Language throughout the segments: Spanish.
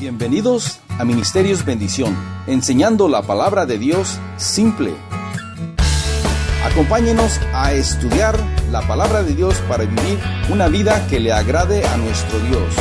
Bienvenidos a Ministerios Bendición, enseñando la palabra de Dios simple. Acompáñenos a estudiar la palabra de Dios para vivir una vida que le agrade a nuestro Dios.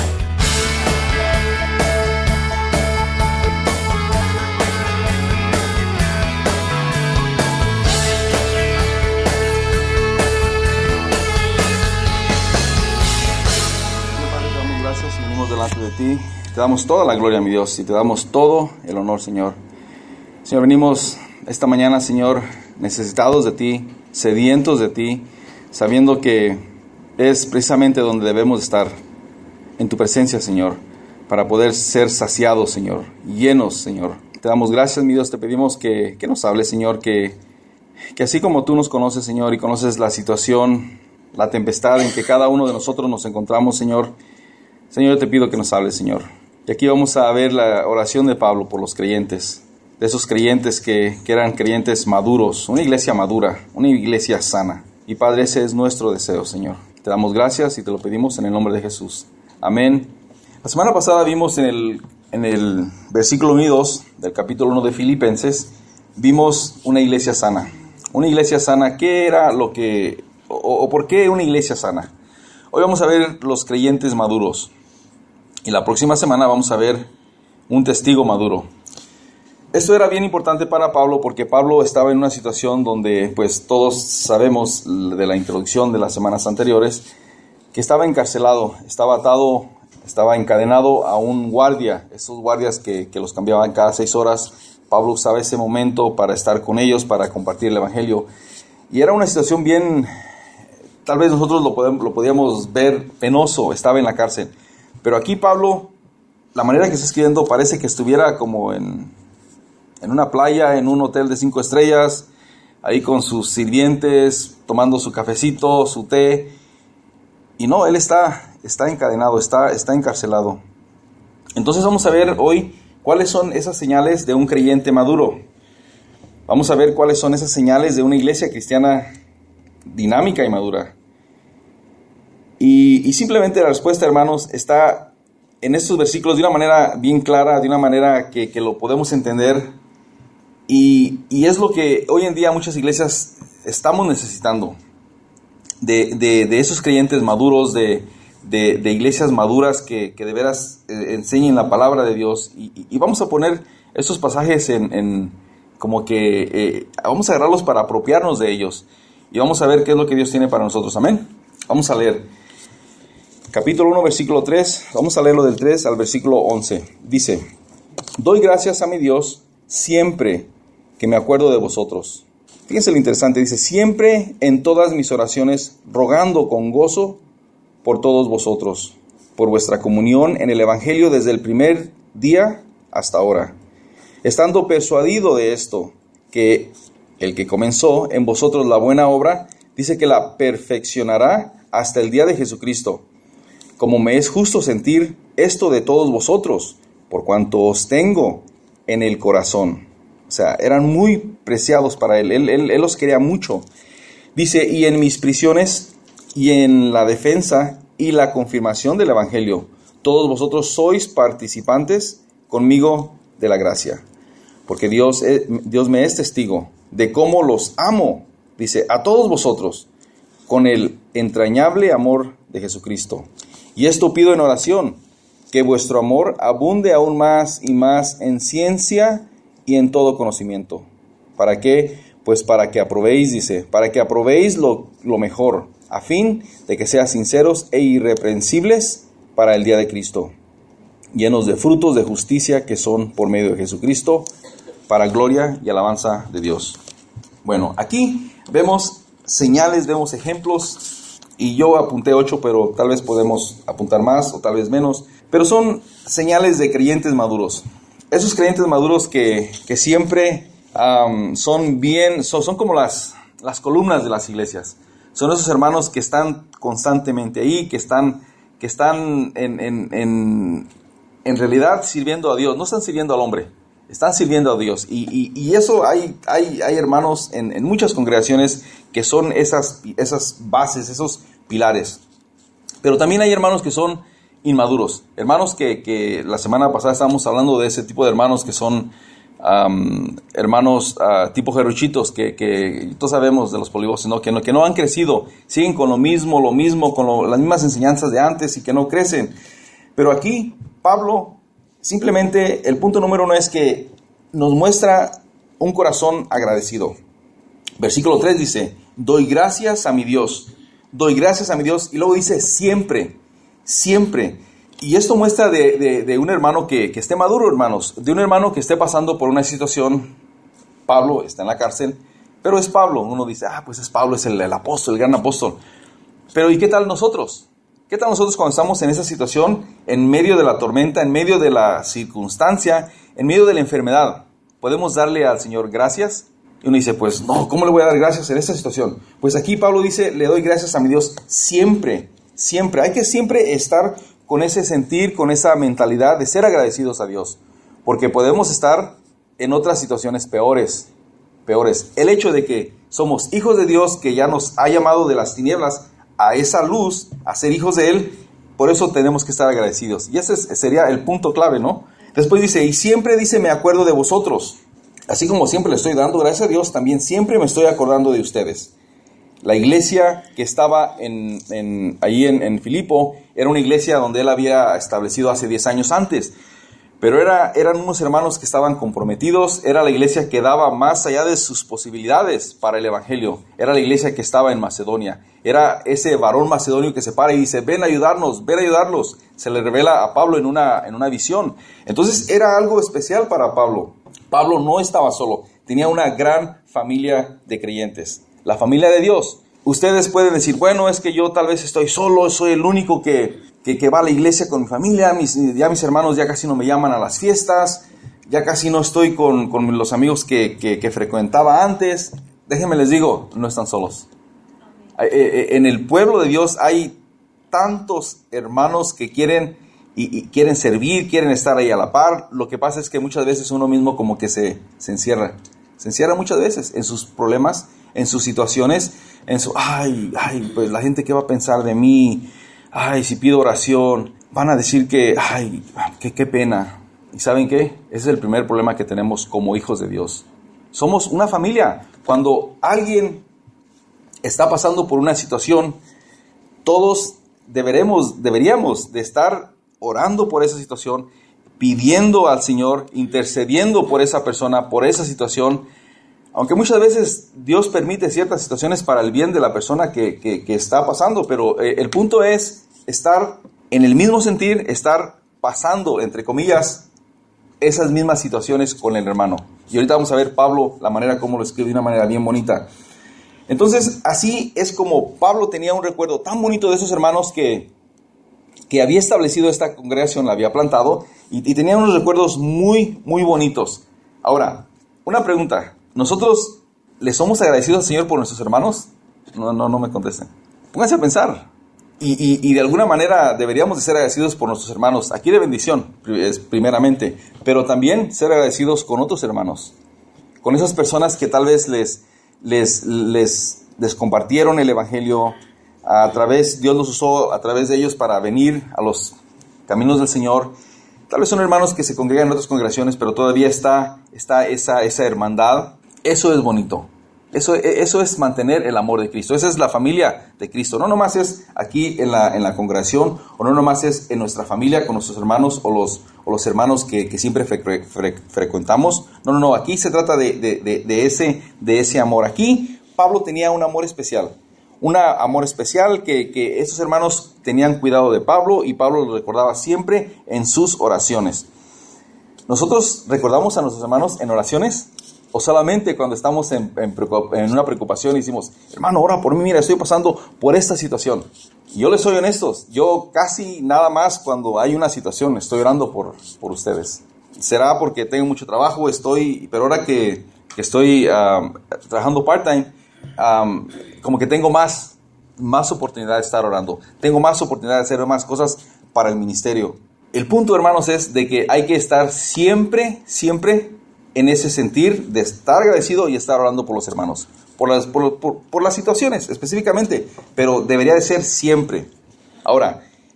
Padre, te damos gracias y venimos delante de ti. Te damos toda la gloria, mi Dios, y te damos todo el honor, Señor. Señor, venimos esta mañana, Señor, necesitados de ti, sedientos de ti, sabiendo que es precisamente donde debemos estar, en tu presencia, Señor, para poder ser saciados, Señor, llenos, Señor. Te damos gracias, mi Dios, te pedimos que nos hables, Señor, que así como tú nos conoces, Señor, y conoces la situación, la tempestad en que cada uno de nosotros nos encontramos, Señor, yo te pido que nos hables, Señor. Y aquí vamos a ver la oración de Pablo por los creyentes, de esos creyentes que eran creyentes maduros, una iglesia madura, una iglesia sana. Y Padre, ese es nuestro deseo, Señor. Te damos gracias y te lo pedimos en el nombre de Jesús. Amén. La semana pasada vimos en el versículo 1 y 2 del capítulo 1 de Filipenses, vimos una iglesia sana. Una iglesia sana, ¿qué era lo que, o por qué una iglesia sana? Hoy vamos a ver los creyentes maduros. Y la próxima semana vamos a ver un testigo maduro. Esto era bien importante para Pablo porque Pablo estaba en una situación donde, pues todos sabemos de la introducción de las semanas anteriores, que estaba encarcelado, estaba atado, estaba encadenado a un guardia, esos guardias que los cambiaban cada 6 horas. Pablo usaba ese momento para estar con ellos, para compartir el evangelio. Y era una situación bien, tal vez nosotros lo podíamos ver penoso, estaba en la cárcel. Pero aquí Pablo, la manera que está escribiendo parece que estuviera como en una playa, en un hotel de 5 estrellas, ahí con sus sirvientes, tomando su cafecito, su té. Y no, él está encadenado, está encarcelado. Entonces vamos a ver hoy cuáles son esas señales de un creyente maduro. Vamos a ver cuáles son esas señales de una iglesia cristiana dinámica y madura. Y simplemente la respuesta, hermanos, está en estos versículos de una manera bien clara, de una manera que lo podemos entender. Y es lo que hoy en día muchas iglesias estamos necesitando. De esos creyentes maduros, de iglesias maduras que de veras enseñen la palabra de Dios. Y vamos a poner esos pasajes en como que vamos a agarrarlos para apropiarnos de ellos. Y vamos a ver qué es lo que Dios tiene para nosotros. Amén. Vamos a leer. Capítulo 1, versículo 3, vamos a leerlo del 3 al versículo 11. Dice: doy gracias a mi Dios siempre que me acuerdo de vosotros. Fíjense lo interesante, dice: siempre en todas mis oraciones, rogando con gozo por todos vosotros, por vuestra comunión en el Evangelio desde el primer día hasta ahora, estando persuadido de esto, que el que comenzó en vosotros la buena obra, dice que la perfeccionará hasta el día de Jesucristo. Como me es justo sentir esto de todos vosotros, por cuanto os tengo en el corazón. O sea, eran muy preciados para él. Él los quería mucho. Dice: y en mis prisiones y en la defensa y la confirmación del evangelio, todos vosotros sois participantes conmigo de la gracia. Porque Dios me es testigo de cómo los amo, dice, a todos vosotros, con el entrañable amor de Jesucristo. Y esto pido en oración, que vuestro amor abunde aún más y más en ciencia y en todo conocimiento. ¿Para qué? Pues para que aprobéis, dice, para que aprobéis lo mejor, a fin de que seas sinceros e irreprensibles para el día de Cristo, llenos de frutos de justicia que son por medio de Jesucristo, para gloria y alabanza de Dios. Bueno, aquí vemos señales, vemos ejemplos. Y yo apunté 8, pero tal vez podemos apuntar más o tal vez menos. Pero son señales de creyentes maduros. Esos creyentes maduros que siempre son como las columnas de las iglesias. Son esos hermanos que están constantemente ahí, que están en realidad sirviendo a Dios. No están sirviendo al hombre, están sirviendo a Dios. Y eso hay hermanos en muchas congregaciones que son esas bases, esos pilares. Pero también hay hermanos que son inmaduros. Hermanos que la semana pasada estábamos hablando de ese tipo de hermanos que son hermanos tipo gerruchitos, que todos sabemos de los polivoces, ¿no? Que no han crecido, siguen con lo mismo, con las mismas enseñanzas de antes y que no crecen. Pero aquí Pablo, simplemente el punto número 1 es que nos muestra un corazón agradecido. Versículo 3 dice, doy gracias a mi Dios, y luego dice siempre. Y esto muestra de un hermano que esté maduro, hermanos, de un hermano que esté pasando por una situación. Pablo está en la cárcel, pero es Pablo. Uno dice, pues es Pablo, es el apóstol, el gran apóstol. Pero ¿y qué tal nosotros? ¿Qué tal nosotros cuando estamos en esa situación, en medio de la tormenta, en medio de la circunstancia, en medio de la enfermedad? ¿Podemos darle al Señor gracias? Y uno dice, pues no, ¿cómo le voy a dar gracias en esta situación? Pues aquí Pablo dice, le doy gracias a mi Dios siempre. Hay que siempre estar con ese sentir, con esa mentalidad de ser agradecidos a Dios. Porque podemos estar en otras situaciones peores. El hecho de que somos hijos de Dios, que ya nos ha llamado de las tinieblas a esa luz, a ser hijos de Él, por eso tenemos que estar agradecidos. Y ese sería el punto clave, ¿no? Después dice, y siempre dice, me acuerdo de vosotros. Así como siempre le estoy dando gracias a Dios, también siempre me estoy acordando de ustedes. La iglesia que estaba ahí en Filipo era una iglesia donde él había establecido hace 10 años antes. Pero eran unos hermanos que estaban comprometidos, era la iglesia que daba más allá de sus posibilidades para el evangelio. Era la iglesia que estaba en Macedonia. Era ese varón macedonio que se para y dice, ven a ayudarnos. Se le revela a Pablo en una visión. Entonces era algo especial para Pablo. Pablo no estaba solo, tenía una gran familia de creyentes. La familia de Dios. Ustedes pueden decir, bueno, es que yo tal vez estoy solo, soy el único que va a la iglesia con mi familia, ya mis hermanos ya casi no me llaman a las fiestas, ya casi no estoy con los amigos que frecuentaba antes. Déjenme les digo, no están solos. En el pueblo de Dios hay tantos hermanos que quieren y quieren servir, quieren estar ahí a la par. Lo que pasa es que muchas veces uno mismo como que se encierra. Se encierra muchas veces en sus problemas, en sus situaciones, pues la gente, ¿qué va a pensar de mí? Si pido oración, van a decir que, qué pena. ¿Y saben qué? Ese es el primer problema que tenemos como hijos de Dios. Somos una familia. Cuando alguien está pasando por una situación, todos deberíamos de estar orando por esa situación, pidiendo al Señor, intercediendo por esa persona, por esa situación. Aunque muchas veces Dios permite ciertas situaciones para el bien de la persona que está pasando, pero el punto es estar en el mismo sentir, estar pasando, entre comillas, esas mismas situaciones con el hermano. Y ahorita vamos a ver Pablo, la manera como lo escribe de una manera bien bonita. Entonces, así es como Pablo tenía un recuerdo tan bonito de esos hermanos que había establecido esta congregación, la había plantado, y tenía unos recuerdos muy, muy bonitos. Ahora, una pregunta. ¿Nosotros le somos agradecidos al Señor por nuestros hermanos? No me contesten. Pónganse a pensar. Y de alguna manera deberíamos de ser agradecidos por nuestros hermanos. Aquí de bendición, primeramente. Pero también ser agradecidos con otros hermanos. Con esas personas que tal vez les compartieron el evangelio. Dios los usó a través de ellos para venir a los caminos del Señor. Tal vez son hermanos que se congregan en otras congregaciones, pero todavía está esa hermandad. Eso es bonito. Eso es mantener el amor de Cristo. Esa es la familia de Cristo. No nomás es aquí en la congregación, o no nomás es en nuestra familia con nuestros hermanos o los hermanos que siempre frecuentamos. No. Aquí se trata de ese amor. Aquí Pablo tenía un amor especial. Un amor especial que esos hermanos tenían cuidado de Pablo y Pablo lo recordaba siempre en sus oraciones. ¿Nosotros recordamos a nuestros hermanos en oraciones? ¿O solamente cuando estamos en una preocupación y decimos, hermano, ora por mí, mira, estoy pasando por esta situación? Y yo les soy honestos, yo casi nada más cuando hay una situación estoy orando por ustedes. Será porque tengo mucho trabajo, pero ahora que estoy trabajando part-time, como que tengo más oportunidad de estar orando. Tengo más oportunidad de hacer más cosas para el ministerio. El punto, hermanos, es de que hay que estar siempre en ese sentir de estar agradecido y estar orando por los hermanos, por las situaciones específicamente, pero debería de ser siempre. Ahora,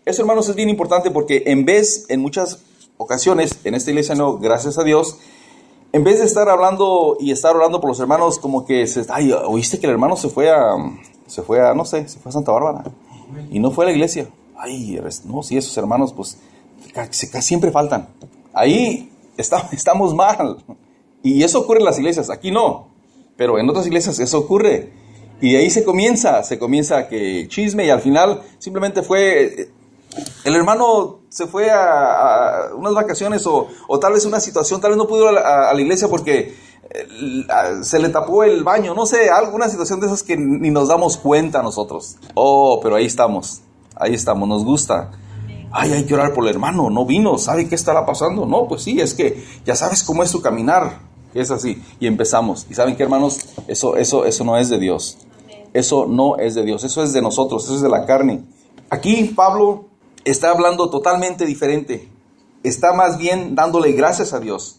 Eso, hermanos, es bien importante porque en muchas ocasiones, en esta iglesia no, gracias a Dios, en vez de estar hablando y estar orando por los hermanos, como que oíste que el hermano se fue a Santa Bárbara y no fue a la iglesia. No, sí, esos hermanos, pues, siempre faltan. Ahí estamos mal. Y eso ocurre en las iglesias, aquí no, pero en otras iglesias eso ocurre. Y de ahí se comienza que chisme y al final simplemente fue, el hermano se fue a unas vacaciones o tal vez una situación, tal vez no pudo ir a la iglesia porque se le tapó el baño, no sé, alguna situación de esas que ni nos damos cuenta nosotros. Pero ahí estamos, nos gusta. Hay que orar por el hermano, no vino, ¿sabe qué estará pasando? No, pues sí, es que ya sabes cómo es su caminar, es así, y empezamos. ¿Y saben qué, hermanos? Eso no es de Dios. Eso no es de Dios, eso es de nosotros, eso es de la carne. Aquí Pablo está hablando totalmente diferente. Está más bien dándole gracias a Dios.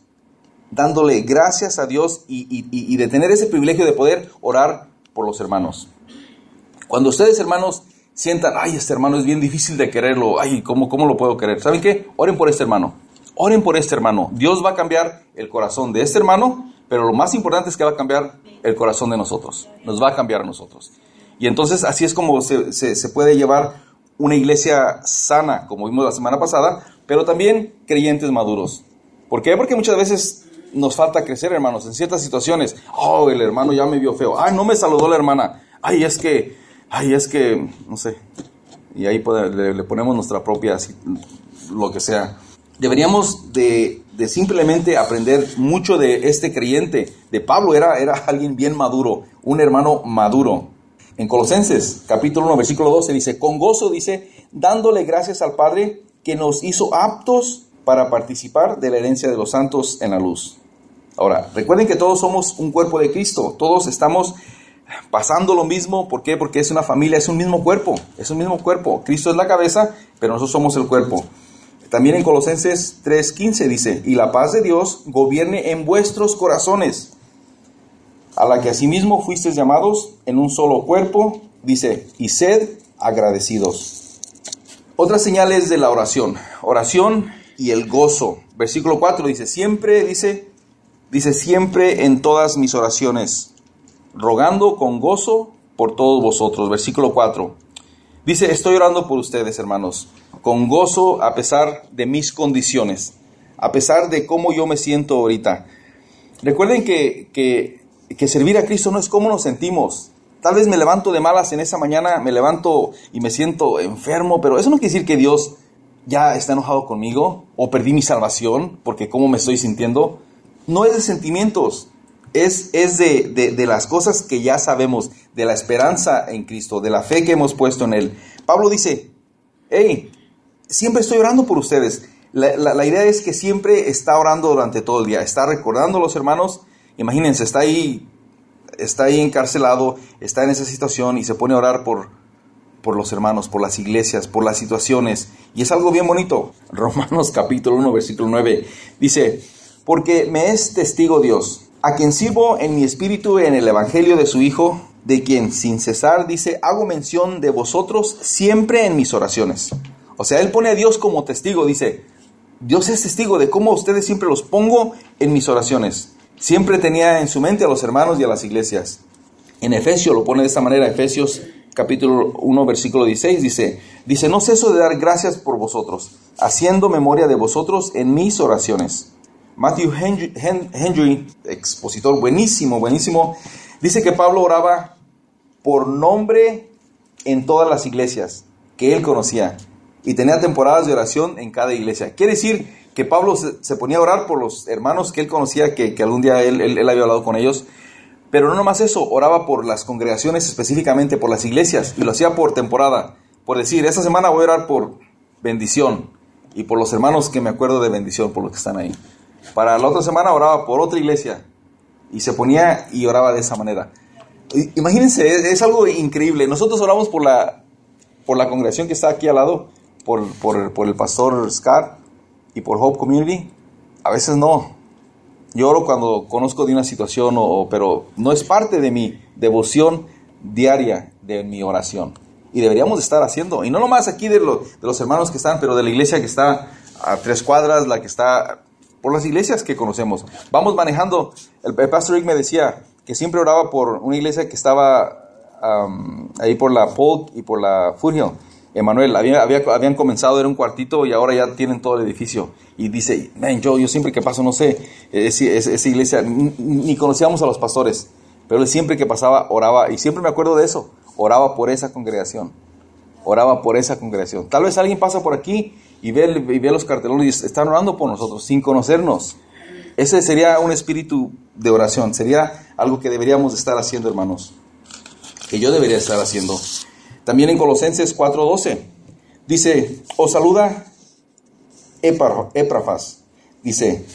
Y de tener ese privilegio de poder orar por los hermanos. Cuando ustedes, hermanos, sientan, este hermano es bien difícil de quererlo, ¿cómo lo puedo querer? ¿Saben qué? Oren por este hermano. Dios va a cambiar el corazón de este hermano, pero lo más importante es que va a cambiar el corazón de nosotros. Nos va a cambiar a nosotros. Y entonces así es como se puede llevar una iglesia sana, como vimos la semana pasada, pero también creyentes maduros. ¿Por qué? Porque muchas veces nos falta crecer, hermanos, en ciertas situaciones. El hermano ya me vio feo. No me saludó la hermana. Es que, no sé. Y ahí le ponemos nuestra propia, lo que sea. Deberíamos de simplemente aprender mucho de este creyente. De Pablo era alguien bien maduro, un hermano maduro. En Colosenses, capítulo 1, versículo 12, dice, con gozo, dice, dándole gracias al Padre que nos hizo aptos para participar de la herencia de los santos en la luz. Ahora, recuerden que todos somos un cuerpo de Cristo, todos estamos pasando lo mismo. ¿Por qué? Porque es una familia, es un mismo cuerpo. Cristo es la cabeza, pero nosotros somos el cuerpo. También en Colosenses 3:15 dice, y la paz de Dios gobierne en vuestros corazones, a la que asimismo fuisteis llamados en un solo cuerpo, dice, y sed agradecidos. Otras señales de la oración y el gozo. Versículo 4 dice, siempre en todas mis oraciones, rogando con gozo por todos vosotros. Versículo 4. Dice, estoy orando por ustedes, hermanos, con gozo a pesar de mis condiciones, a pesar de cómo yo me siento ahorita. Recuerden que servir a Cristo no es cómo nos sentimos. Tal vez me levanto de malas en esa mañana, me levanto y me siento enfermo, pero eso no quiere decir que Dios ya está enojado conmigo o perdí mi salvación porque cómo me estoy sintiendo. No es de sentimientos, es de las cosas que ya sabemos, de la esperanza en Cristo, de la fe que hemos puesto en Él. Pablo dice, siempre estoy orando por ustedes. La idea es que siempre está orando durante todo el día, está recordando a los hermanos. Imagínense, está ahí encarcelado, está en esa situación y se pone a orar por los hermanos, por las iglesias, por las situaciones. Y es algo bien bonito. Romanos capítulo 1, versículo 9, dice, porque me es testigo Dios, a quien sirvo en mi espíritu en el evangelio de su Hijo, de quien sin cesar, dice, hago mención de vosotros siempre en mis oraciones. O sea, él pone a Dios como testigo, dice, Dios es testigo de cómo ustedes siempre los pongo en mis oraciones. Siempre tenía en su mente a los hermanos y a las iglesias. En Efesios lo pone de esta manera, Efesios capítulo 1, versículo 16, dice, no ceso de dar gracias por vosotros, haciendo memoria de vosotros en mis oraciones. Matthew Henry, expositor buenísimo, dice que Pablo oraba por nombre en todas las iglesias que él conocía y tenía temporadas de oración en cada iglesia. Quiere decir que Pablo se ponía a orar por los hermanos que él conocía, que algún día él había hablado con ellos, pero no nomás eso, oraba por las congregaciones, específicamente por las iglesias, y lo hacía por temporada, por decir, esta semana voy a orar por bendición, y por los hermanos que me acuerdo de bendición, por los que están ahí. Para la otra semana oraba por otra iglesia, y se ponía y oraba de esa manera. Imagínense, es algo increíble. Nosotros oramos por la congregación que está aquí al lado, por el pastor Scar y por Hope Community. A veces no. Yo oro cuando conozco de una situación, pero no es parte de mi devoción diaria, de mi oración. y deberíamos de estar haciendo. Y no nomás aquí de los hermanos que están, pero de la iglesia que está a 3 cuadras, la que está por las iglesias que conocemos. Vamos manejando. El pastor Rick me decía que siempre oraba por una iglesia que estaba ahí por la Polk y por la Foothill. Emanuel, habían comenzado, era un cuartito y ahora ya tienen todo el edificio. Y dice, man, yo siempre que paso, no sé, esa iglesia, ni conocíamos a los pastores, pero él siempre que pasaba oraba, y siempre me acuerdo de eso, oraba por esa congregación. Tal vez alguien pasa por aquí y ve los cartelones y están orando por nosotros sin conocernos. Ese sería un espíritu de oración, sería algo que deberíamos estar haciendo, hermanos, que yo debería estar haciendo. También en Colosenses 4:12 dice, os saluda Epafras, dice,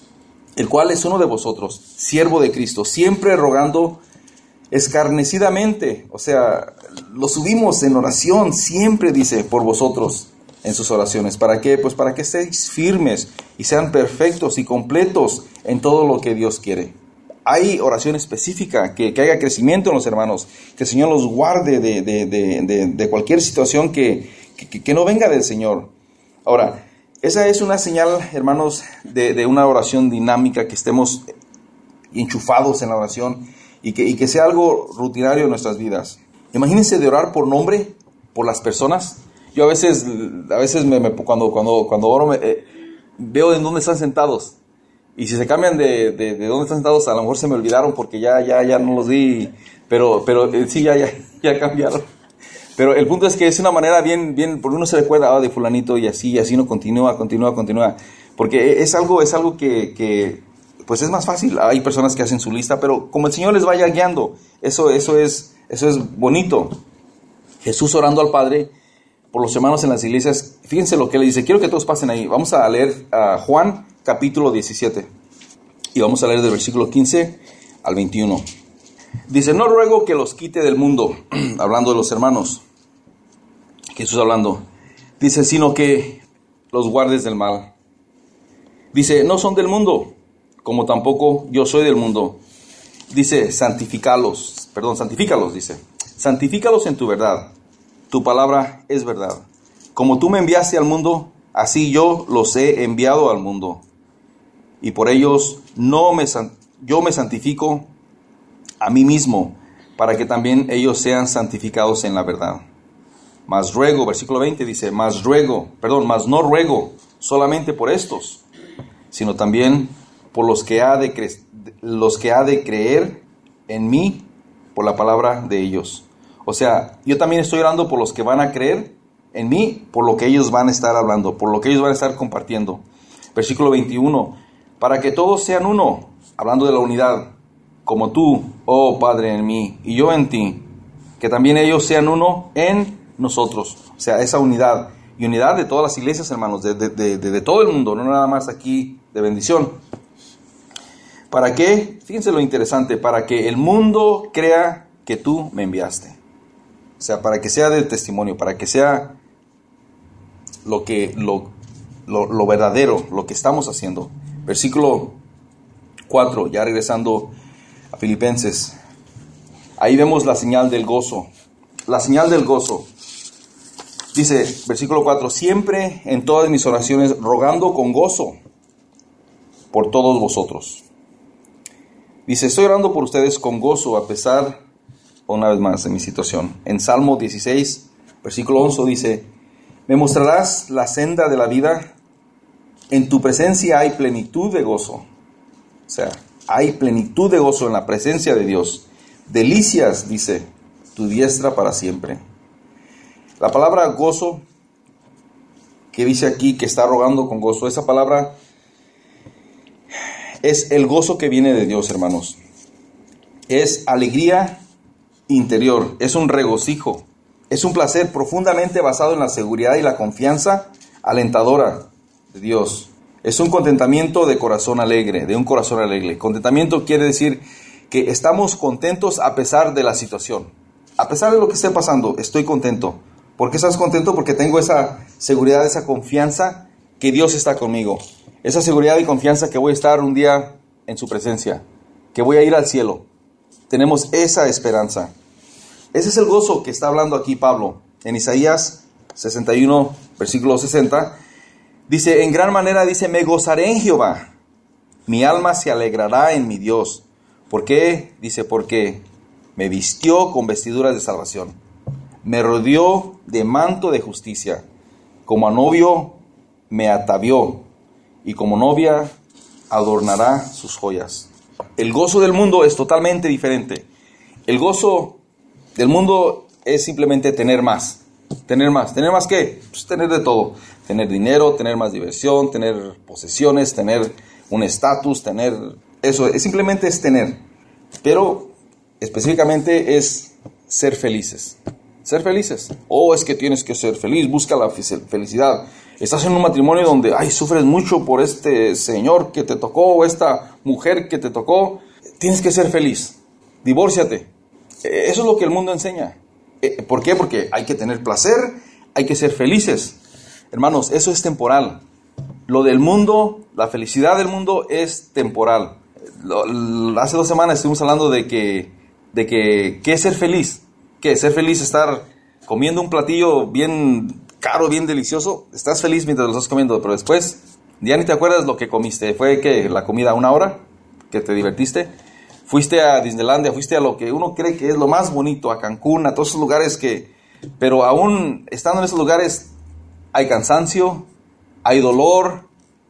el cual es uno de vosotros, siervo de Cristo, siempre rogando escarnecidamente, o sea, lo subimos en oración, siempre dice, por vosotros en sus oraciones. ¿Para qué? Pues para que estéis firmes y sean perfectos y completos en todo lo que Dios quiere. Hay oración específica, que haya crecimiento en los hermanos, que el Señor los guarde de cualquier situación que no venga del Señor. Ahora, esa es una señal, hermanos, de una oración dinámica, que estemos enchufados en la oración y que sea algo rutinario en nuestras vidas. Imagínense de orar por nombre, por las personas. Yo a veces cuando oro veo en dónde están sentados. Y si se cambian de dónde están sentados, a lo mejor se me olvidaron porque ya no los di, pero sí, ya cambiaron. Pero el punto es que es una manera bien, porque uno se recuerda de fulanito y así no continúa. Porque es algo que pues es más fácil. Hay personas que hacen su lista, pero como el Señor les vaya guiando, eso es bonito. Jesús orando al Padre por los hermanos en las iglesias, fíjense lo que le dice. Quiero que todos pasen ahí. Vamos a leer Juan capítulo 17 y vamos a leer del versículo 15 al 21. Dice, no ruego que los quite del mundo, hablando de los hermanos, Jesús hablando, dice, sino que los guardes del mal. Dice, no son del mundo, como tampoco yo soy del mundo. Dice, santifícalos, dice, santifícalos en tu verdad. Tu palabra es verdad. Como tú me enviaste al mundo, así yo los he enviado al mundo. Y por ellos yo me santifico a mí mismo, para que también ellos sean santificados en la verdad. Mas ruego, versículo 20 dice, mas no ruego solamente por estos, sino también por los que ha de creer en mí por la palabra de ellos. O sea, yo también estoy orando por los que van a creer en mí, por lo que ellos van a estar hablando, por lo que ellos van a estar compartiendo. Versículo 21, para que todos sean uno, hablando de la unidad, como tú, oh Padre, en mí, y yo en ti, que también ellos sean uno en nosotros. O sea, esa unidad, y unidad de todas las iglesias, hermanos, de todo el mundo, no nada más aquí de bendición. ¿Para qué? Fíjense lo interesante, para que el mundo crea que tú me enviaste. O sea, para que sea de testimonio, para que sea lo verdadero, lo que estamos haciendo. Versículo 4, ya regresando a Filipenses. Ahí vemos la señal del gozo. La señal del gozo. Dice, versículo 4, siempre en todas mis oraciones rogando con gozo por todos vosotros. Dice, estoy orando por ustedes con gozo a pesar, una vez más, de mi situación. En Salmo 16, versículo 11 dice, me mostrarás la senda de la vida, en tu presencia hay plenitud de gozo. O sea, hay plenitud de gozo en la presencia de Dios. Delicias, dice, tu diestra para siempre. La palabra gozo, que dice aquí que está rogando con gozo, esa palabra es el gozo que viene de Dios, hermanos. Es alegría interior, es un regocijo, es un placer profundamente basado en la seguridad y la confianza alentadora de Dios. Es un contentamiento de corazón alegre, de un corazón alegre. Contentamiento quiere decir que estamos contentos a pesar de la situación. A pesar de lo que esté pasando, estoy contento. ¿Por qué estás contento? Porque tengo esa seguridad, esa confianza que Dios está conmigo. Esa seguridad y confianza que voy a estar un día en su presencia, que voy a ir al cielo. Tenemos esa esperanza. Ese es el gozo que está hablando aquí Pablo. en Isaías 61, versículo 60, dice, en gran manera, dice, me gozaré en Jehová, mi alma se alegrará en mi Dios. ¿Por qué? Dice, porque me vistió con vestiduras de salvación, me rodeó de manto de justicia, como a novio me atavió, y como novia adornará sus joyas. El gozo del mundo es totalmente diferente. El gozo del mundo es simplemente tener más. ¿Tener más? ¿Tener más qué? Pues tener de todo. Tener dinero, tener más diversión, tener posesiones, tener un estatus, tener... Eso es, simplemente es tener. Pero específicamente es ser felices. Ser felices. Oh, es que tienes que ser feliz, busca la felicidad. Estás en un matrimonio donde, sufres mucho por este señor que te tocó o esta mujer que te tocó. Tienes que ser feliz. Divórciate. Eso es lo que el mundo enseña. ¿Por qué? Porque hay que tener placer, hay que ser felices. Hermanos, eso es temporal. Lo del mundo, la felicidad del mundo es temporal. Hace 2 semanas estuvimos hablando de que ¿qué es ser feliz? ¿Qué es ser feliz? Estar comiendo un platillo bien caro, bien delicioso. Estás feliz mientras lo estás comiendo, pero después ya ni te acuerdas lo que comiste. ¿Fue qué? ¿La comida 1 hora? ¿Que te divertiste? Fuiste a Disneylandia, fuiste a lo que uno cree que es lo más bonito, a Cancún, a todos esos lugares pero aún estando en esos lugares hay cansancio, hay dolor,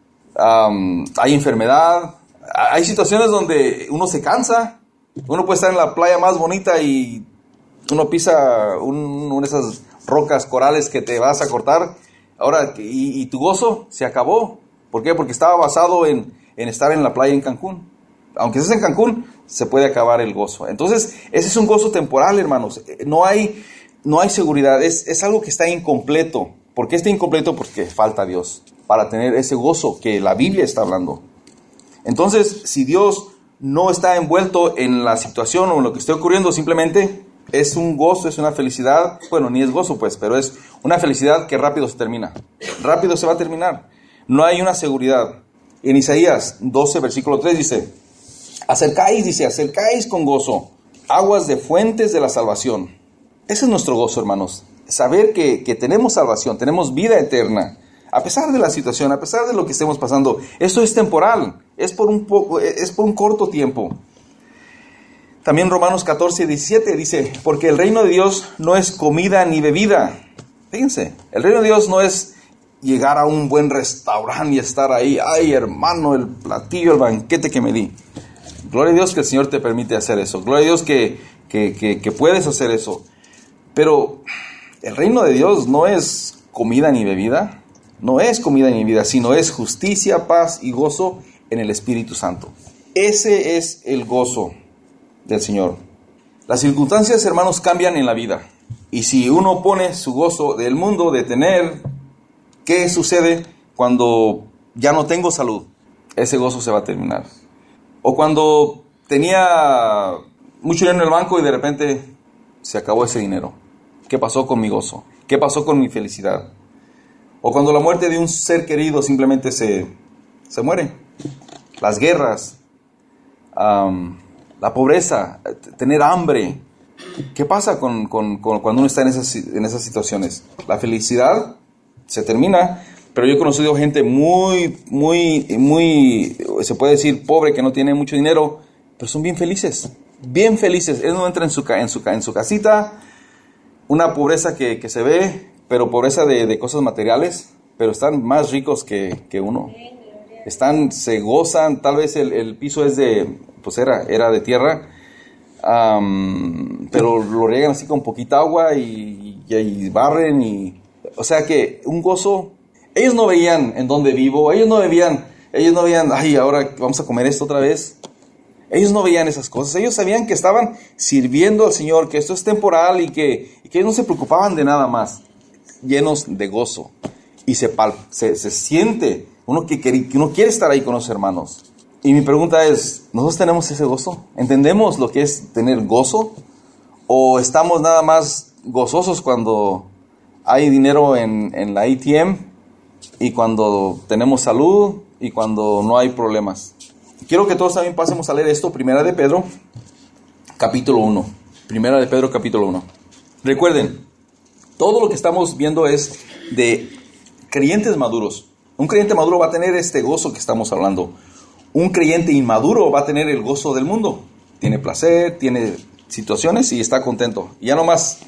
hay enfermedad, hay situaciones donde uno se cansa. Uno puede estar en la playa más bonita y uno pisa una de esas rocas corales que te vas a cortar. Ahora, y tu gozo se acabó. ¿Por qué? Porque estaba basado en estar en la playa en Cancún. Aunque estés en Cancún, se puede acabar el gozo. Entonces, ese es un gozo temporal, hermanos. No hay seguridad. Es algo que está incompleto. ¿Por qué está incompleto? Porque falta Dios para tener ese gozo que la Biblia está hablando. Entonces, si Dios no está envuelto en la situación o en lo que esté ocurriendo, simplemente es un gozo, es una felicidad. Bueno, ni es gozo pues, pero es una felicidad que rápido se termina. Rápido se va a terminar. No hay una seguridad. En Isaías 12, versículo 3 dice, acercáis con gozo, aguas de fuentes de la salvación. Ese es nuestro gozo, hermanos. Saber que tenemos salvación, tenemos vida eterna. A pesar de la situación, a pesar de lo que estemos pasando, esto es temporal, es por un corto tiempo. También Romanos 14, 17 dice, porque el reino de Dios no es comida ni bebida. Fíjense, el reino de Dios no es llegar a un buen restaurante y estar ahí, ay hermano, el platillo, el banquete que me di. Gloria a Dios que el Señor te permite hacer eso. Gloria a Dios que puedes hacer eso. Pero el reino de Dios no es comida ni bebida. No es comida ni bebida, sino es justicia, paz y gozo en el Espíritu Santo. Ese es el gozo del Señor. Las circunstancias, hermanos, cambian en la vida. Y si uno pone su gozo del mundo de tener, ¿qué sucede cuando ya no tengo salud? Ese gozo se va a terminar. O cuando tenía mucho dinero en el banco y de repente se acabó ese dinero. ¿Qué pasó con mi gozo? ¿Qué pasó con mi felicidad? O cuando la muerte de un ser querido simplemente se muere. Las guerras, la pobreza, tener hambre. ¿Qué pasa cuando uno está en esas situaciones? La felicidad se termina, pero yo he conocido gente muy, se puede decir pobre, que no tiene mucho dinero, pero son bien felices. Bien felices. Ellos no entran en su casita, una pobreza que se ve, pero pobreza de cosas materiales, pero están más ricos que uno. Se gozan, tal vez el piso es era de tierra, pero lo riegan así con poquita agua y barren o sea que un gozo. Ellos no veían en dónde vivo, ellos no veían, ay, ahora vamos a comer esto otra vez. Ellos no veían esas cosas, ellos sabían que estaban sirviendo al Señor, que esto es temporal y que ellos no se preocupaban de nada más, llenos de gozo. Y se siente uno que uno quiere estar ahí con los hermanos. Y mi pregunta es, ¿nosotros tenemos ese gozo? ¿Entendemos lo que es tener gozo? ¿O estamos nada más gozosos cuando hay dinero en la ATM y cuando tenemos salud y cuando no hay problemas? Quiero que todos también pasemos a leer esto, Primera de Pedro, capítulo 1. Primera de Pedro, capítulo 1. Recuerden, Todo lo que estamos viendo es de creyentes maduros. Un creyente maduro va a tener este gozo que estamos hablando. Un creyente inmaduro va a tener el gozo del mundo. Tiene placer, tiene situaciones y está contento. Y ya nomás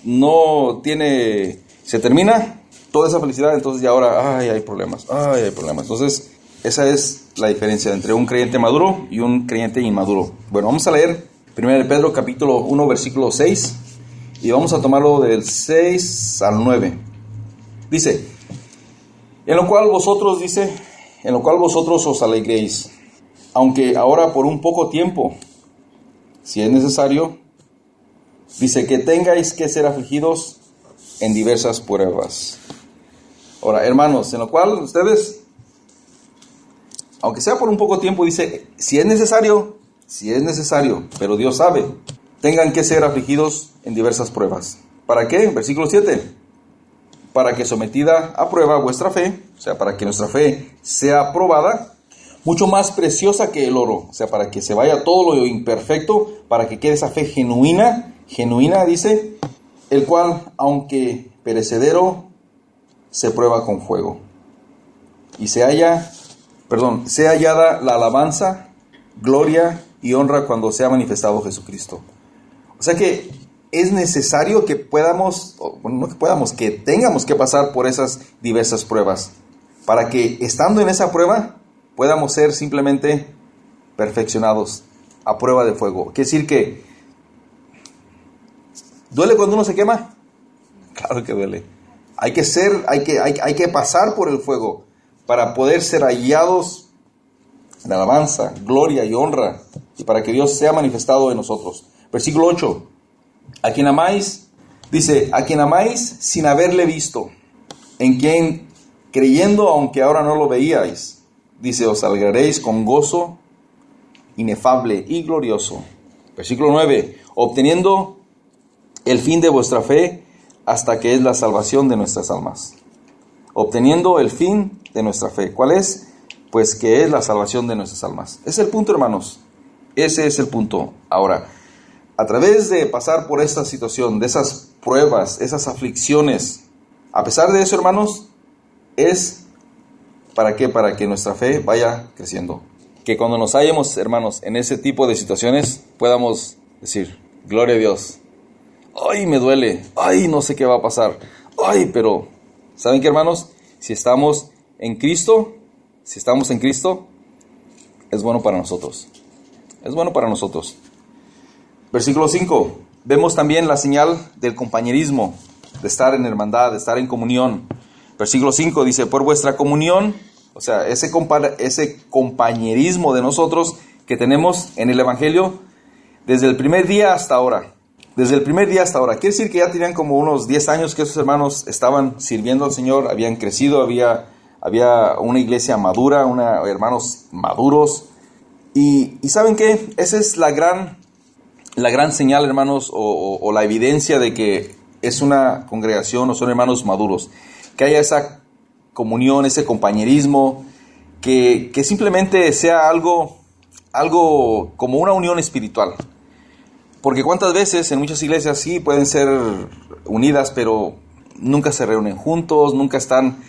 se termina toda esa felicidad, entonces ya ahora, hay problemas. Entonces, esa es la diferencia entre un creyente maduro y un creyente inmaduro. Bueno, vamos a leer 1 Pedro capítulo 1, versículo 6, y vamos a tomarlo del 6 al 9. Dice, en lo cual vosotros os alegréis, aunque ahora por un poco tiempo, si es necesario, dice que tengáis que ser afligidos en diversas pruebas. Ahora, hermanos, en lo cual ustedes, aunque sea por un poco tiempo, dice, si es necesario, pero Dios sabe, tengan que ser afligidos en diversas pruebas. ¿Para qué? Versículo 7. Para que sometida a prueba vuestra fe, o sea, para que nuestra fe sea probada, mucho más preciosa que el oro, o sea, para que se vaya todo lo imperfecto, para que quede esa fe genuina, dice, el cual, aunque perecedero, se prueba con fuego. Y sea hallada la alabanza, gloria y honra cuando sea manifestado Jesucristo. O sea que es necesario que que tengamos que pasar por esas diversas pruebas, para que estando en esa prueba, podamos ser simplemente perfeccionados a prueba de fuego. Quiere decir que, ¿duele cuando uno se quema? Claro que duele. Hay que pasar por el fuego para poder ser hallados en alabanza, gloria y honra, y para que Dios sea manifestado en nosotros. Versículo 8. A quien amáis, dice, a quien amáis sin haberle visto, en quien creyendo, aunque ahora no lo veíais, dice, os alegraréis con gozo inefable y glorioso. Versículo 9. Obteniendo el fin de vuestra fe, hasta que es la salvación de nuestras almas. Obteniendo el fin de nuestra fe. ¿Cuál es? Pues que es la salvación de nuestras almas. Ese es el punto, hermanos. Ese es el punto. Ahora, a través de pasar por esta situación, de esas pruebas, esas aflicciones, a pesar de eso, hermanos, es ¿para qué? Para que nuestra fe vaya creciendo. Que cuando nos hallemos, hermanos, en ese tipo de situaciones, podamos decir, gloria a Dios. Ay, me duele. Ay, no sé qué va a pasar. Ay, pero, ¿saben qué, hermanos? Si estamos en Cristo, es bueno para nosotros. Es bueno para nosotros. Versículo 5. Vemos también la señal del compañerismo, de estar en hermandad, de estar en comunión. Versículo 5 dice, por vuestra comunión, o sea, ese compañerismo de nosotros que tenemos en el Evangelio desde el primer día hasta ahora. Desde el primer día hasta ahora. Quiere decir que ya tenían como unos 10 años que esos hermanos estaban sirviendo al Señor, habían crecido, había una iglesia madura, hermanos maduros. Y ¿saben qué? Esa es la gran señal, hermanos, o la evidencia de que es una congregación o son hermanos maduros. Que haya esa comunión, ese compañerismo, que simplemente sea algo como una unión espiritual. Porque cuántas veces en muchas iglesias sí pueden ser unidas, pero nunca se reúnen juntos, nunca están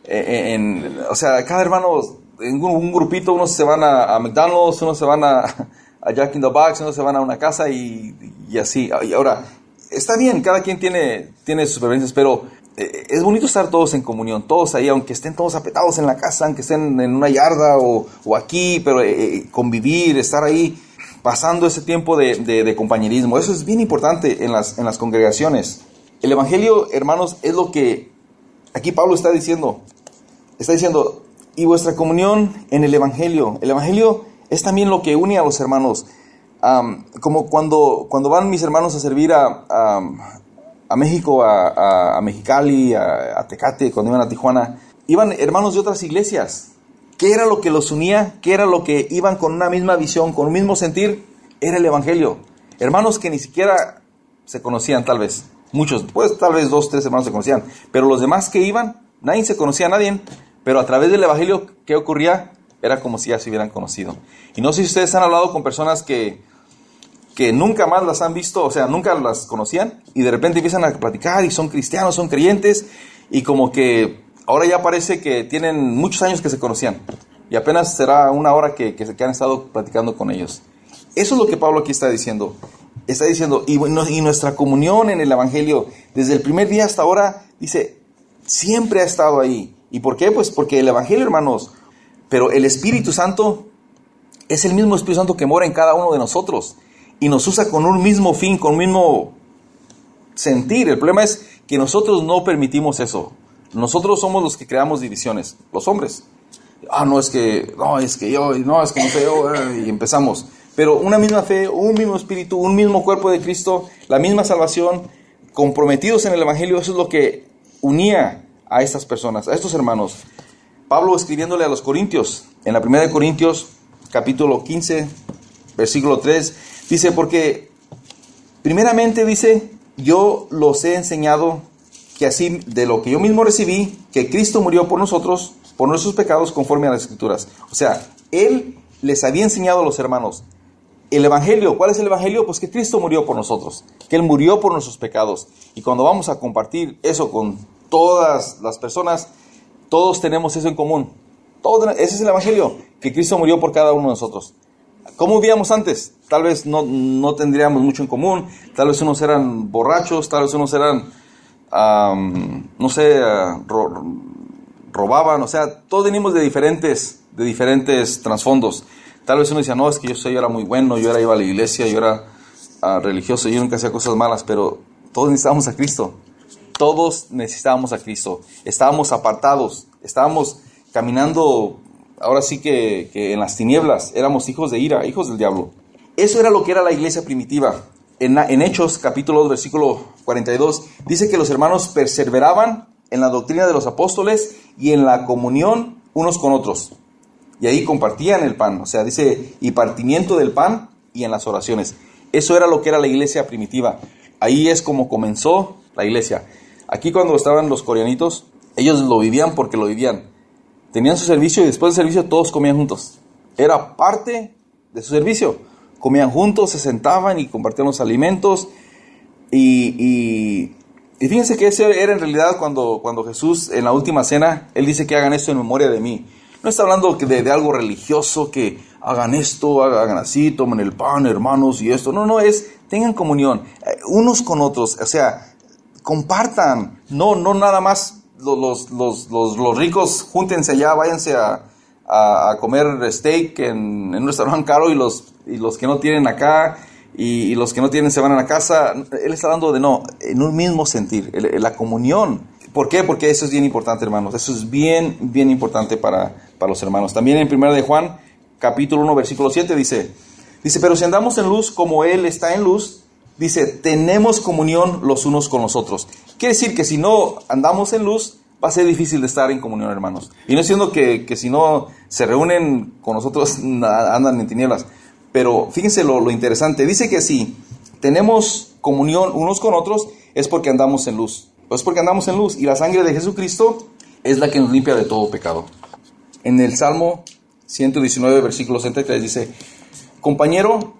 o sea, cada hermano en un grupito, unos se van a McDonald's, unos se van a Jack in the Box, unos se van a una casa y así. Y ahora, está bien, cada quien tiene sus preferencias, pero es bonito estar todos en comunión, todos ahí, aunque estén todos apretados en la casa, aunque estén en una yarda o aquí, pero convivir, estar ahí, pasando ese tiempo de compañerismo. Eso es bien importante en las congregaciones. El Evangelio, hermanos, es lo que aquí Pablo está diciendo. Está diciendo, y vuestra comunión en el Evangelio. El Evangelio es también lo que une a los hermanos. Como cuando van mis hermanos a servir a México, a Mexicali, a Tecate, cuando iban a Tijuana, iban hermanos de otras iglesias. ¿Qué era lo que los unía? ¿Qué era lo que iban con una misma visión, con un mismo sentir? Era el Evangelio. Hermanos que ni siquiera se conocían, tal vez. Muchos, pues tal vez 2, 3 hermanos se conocían. Pero los demás que iban, nadie se conocía a nadie. Pero a través del Evangelio, ¿qué ocurría? Era como si ya se hubieran conocido. Y no sé si ustedes han hablado con personas que que nunca más las han visto, o sea, nunca las conocían, y de repente empiezan a platicar y son cristianos, son creyentes, y como que ahora ya parece que tienen muchos años que se conocían, y apenas será una hora que han estado platicando con ellos. Eso es lo que Pablo aquí está diciendo. Está diciendo, y nuestra comunión en el Evangelio, desde el primer día hasta ahora, dice, siempre ha estado ahí. ¿Y por qué? Pues porque el Evangelio, hermanos, pero el Espíritu Santo es el mismo Espíritu Santo que mora en cada uno de nosotros, y nos usa con un mismo fin, con un mismo sentir. El problema es que nosotros no permitimos eso. Nosotros somos los que creamos divisiones, los hombres. No es que yo, no es que no sé yo, y empezamos. Pero una misma fe, un mismo espíritu, un mismo cuerpo de Cristo, la misma salvación, comprometidos en el Evangelio, eso es lo que unía a estas personas, a estos hermanos. Pablo escribiéndole a los Corintios, en la primera de Corintios, capítulo 15, versículo 3, dice, porque primeramente dice, yo los he enseñado que así de lo que yo mismo recibí, que Cristo murió por nosotros, por nuestros pecados, conforme a las Escrituras. O sea, Él les había enseñado a los hermanos el Evangelio. ¿Cuál es el Evangelio? Pues que Cristo murió por nosotros, que Él murió por nuestros pecados. Y cuando vamos a compartir eso con todas las personas, todos tenemos eso en común. Ese es el Evangelio, que Cristo murió por cada uno de nosotros. ¿Cómo vivíamos antes? Tal vez no tendríamos mucho en común. Tal vez unos eran borrachos, tal vez unos eran, robaban. O sea, todos venimos de diferentes trasfondos. Tal vez uno decía, no, es que yo era muy bueno, yo iba a la iglesia, yo era religioso, yo nunca hacía cosas malas, pero todos necesitábamos a Cristo. Todos necesitábamos a Cristo. Estábamos apartados, estábamos caminando, ahora sí que en las tinieblas, éramos hijos de ira, hijos del diablo. Eso era lo que era la iglesia primitiva. En Hechos, capítulo 2, versículo 42, dice que los hermanos perseveraban en la doctrina de los apóstoles y en la comunión unos con otros. Y ahí compartían el pan, o sea, dice, y partimiento del pan y en las oraciones. Eso era lo que era la iglesia primitiva. Ahí es como comenzó la iglesia. Aquí cuando estaban los coreanitos, ellos lo vivían porque lo vivían. Tenían su servicio y después del servicio todos comían juntos. Era parte de su servicio. Comían juntos, se sentaban y compartían los alimentos. Y fíjense que ese era en realidad cuando Jesús en la última cena, Él dice que hagan esto en memoria de mí. No está hablando de algo religioso, que hagan esto, hagan así, tomen el pan, hermanos, y esto. No, tengan comunión unos con otros, o sea, compartan. No nada más los ricos, júntense allá, váyanse a comer steak en un restaurante caro, y los que no tienen acá, y los que no tienen se van a la casa. Él está hablando en un mismo sentir, la comunión. ¿Por qué? Porque eso es bien importante, hermanos. Eso es bien importante para los hermanos. También en 1 de Juan, capítulo 1, versículo 7, dice, pero si andamos en luz como Él está en luz, dice, tenemos comunión los unos con los otros. Quiere decir que si no andamos en luz, va a ser difícil de estar en comunión, hermanos. Y no es diciendo que si no se reúnen con nosotros, andan en tinieblas. Pero fíjense lo interesante. Dice que si tenemos comunión unos con otros, es porque andamos en luz. Es porque andamos en luz, y la sangre de Jesucristo es la que nos limpia de todo pecado. En el Salmo 119, versículo 63 dice, compañero,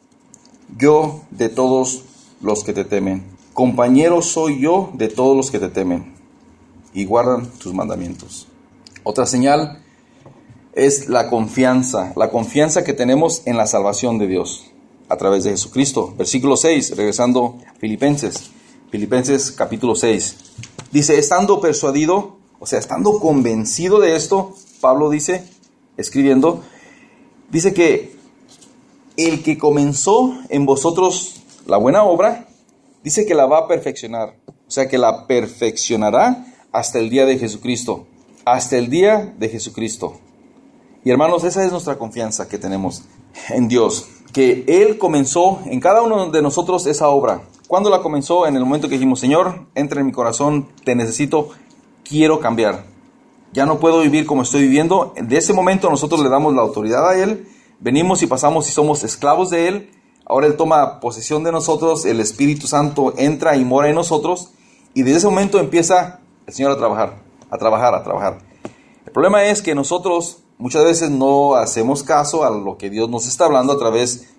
yo de todos los que te temen. Compañero soy yo de todos los que te temen y guardan tus mandamientos. Otra señal es la confianza que tenemos en la salvación de Dios a través de Jesucristo. Versículo 6, regresando a Filipenses capítulo 6. Dice, estando persuadido, o sea, estando convencido de esto, Pablo dice, escribiendo, dice que el que comenzó en vosotros la buena obra, dice que la va a perfeccionar. O sea, que la perfeccionará hasta el día de Jesucristo. Hasta el día de Jesucristo. Y hermanos, esa es nuestra confianza que tenemos en Dios. Que Él comenzó en cada uno de nosotros esa obra. ¿Cuándo la comenzó? En el momento que dijimos, Señor, entra en mi corazón, te necesito, quiero cambiar. Ya no puedo vivir como estoy viviendo. De ese momento nosotros le damos la autoridad a Él. Venimos y pasamos y somos esclavos de Él. Ahora Él toma posesión de nosotros. El Espíritu Santo entra y mora en nosotros. Y desde ese momento empieza el Señor a trabajar. El problema es que nosotros muchas veces no hacemos caso a lo que Dios nos está hablando a través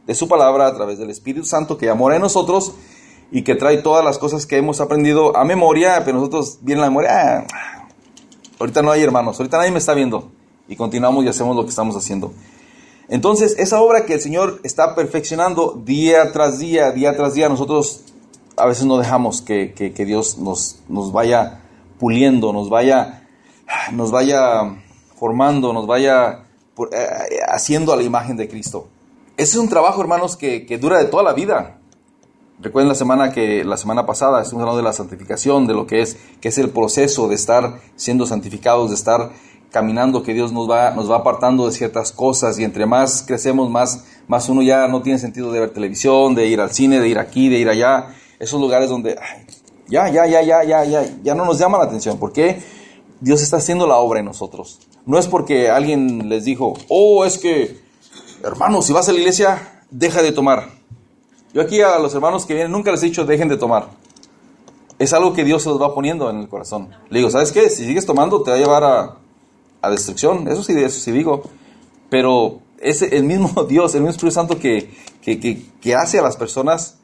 de su palabra, a través del Espíritu Santo que mora en nosotros y que trae todas las cosas que hemos aprendido a memoria, pero nosotros viene la memoria, ahorita no hay, hermanos, ahorita nadie me está viendo, y continuamos y hacemos lo que estamos haciendo. Entonces, esa obra que el Señor está perfeccionando día tras día, nosotros a veces no dejamos que Dios nos vaya puliendo, nos vaya formando, nos vaya haciendo a la imagen de Cristo. Ese es un trabajo, hermanos, que dura de toda la vida. Recuerden la semana pasada estuvimos hablando de la santificación, de lo que es el proceso de estar siendo santificados, de estar caminando, que Dios nos va apartando de ciertas cosas, y entre más crecemos, más uno ya no tiene sentido de ver televisión, de ir al cine, de ir aquí, de ir allá, esos lugares donde ya no nos llama la atención. ¿Por qué? Dios está haciendo la obra en nosotros. No es porque alguien les dijo, es que, hermanos, si vas a la iglesia, deja de tomar. Yo aquí a los hermanos que vienen nunca les he dicho dejen de tomar. Es algo que Dios se los va poniendo en el corazón. Le digo, ¿sabes qué? Si sigues tomando te va a llevar a destrucción. Eso sí digo. Pero es el mismo Dios, el mismo Espíritu Santo que hace a las personas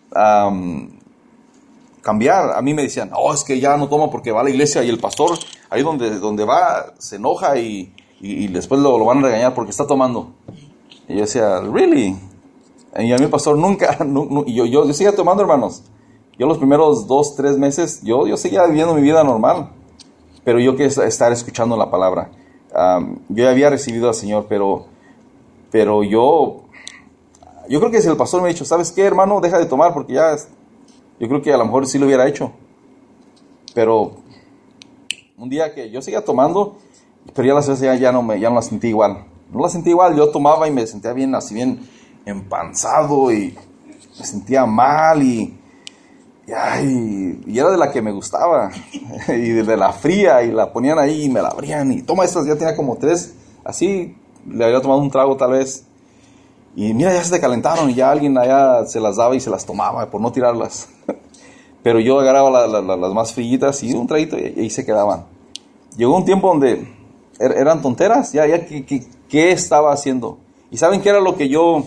cambiar. A mí me decían, es que ya no tomo porque va a la iglesia y el pastor, ahí donde va, se enoja y después lo van a regañar porque está tomando. Y yo decía, ¿really? Y a mí el pastor nunca, y yo seguía tomando, hermanos. Yo los primeros 2-3 meses, yo seguía viviendo mi vida normal. Pero yo quería estar escuchando la palabra. Yo ya había recibido al Señor, pero yo creo que si el pastor me ha dicho, ¿sabes qué, hermano? Deja de tomar porque ya... Yo creo que a lo mejor sí lo hubiera hecho. Pero un día que yo seguía tomando, pero ya la cerveza ya no la sentí igual. No la sentí igual. Yo tomaba y me sentía bien empanzado y me sentía mal y era de la que me gustaba y de la fría, y la ponían ahí y me la abrían y toma estas, ya tenía como 3, así le había tomado un trago tal vez y mira, ya se te calentaron, y ya alguien allá se las daba y se las tomaba por no tirarlas. Pero yo agarraba las más frillitas y un traguito y ahí se quedaban. Llegó un tiempo donde eran tonteras, ya ¿qué estaba haciendo? ¿Y saben qué era lo que yo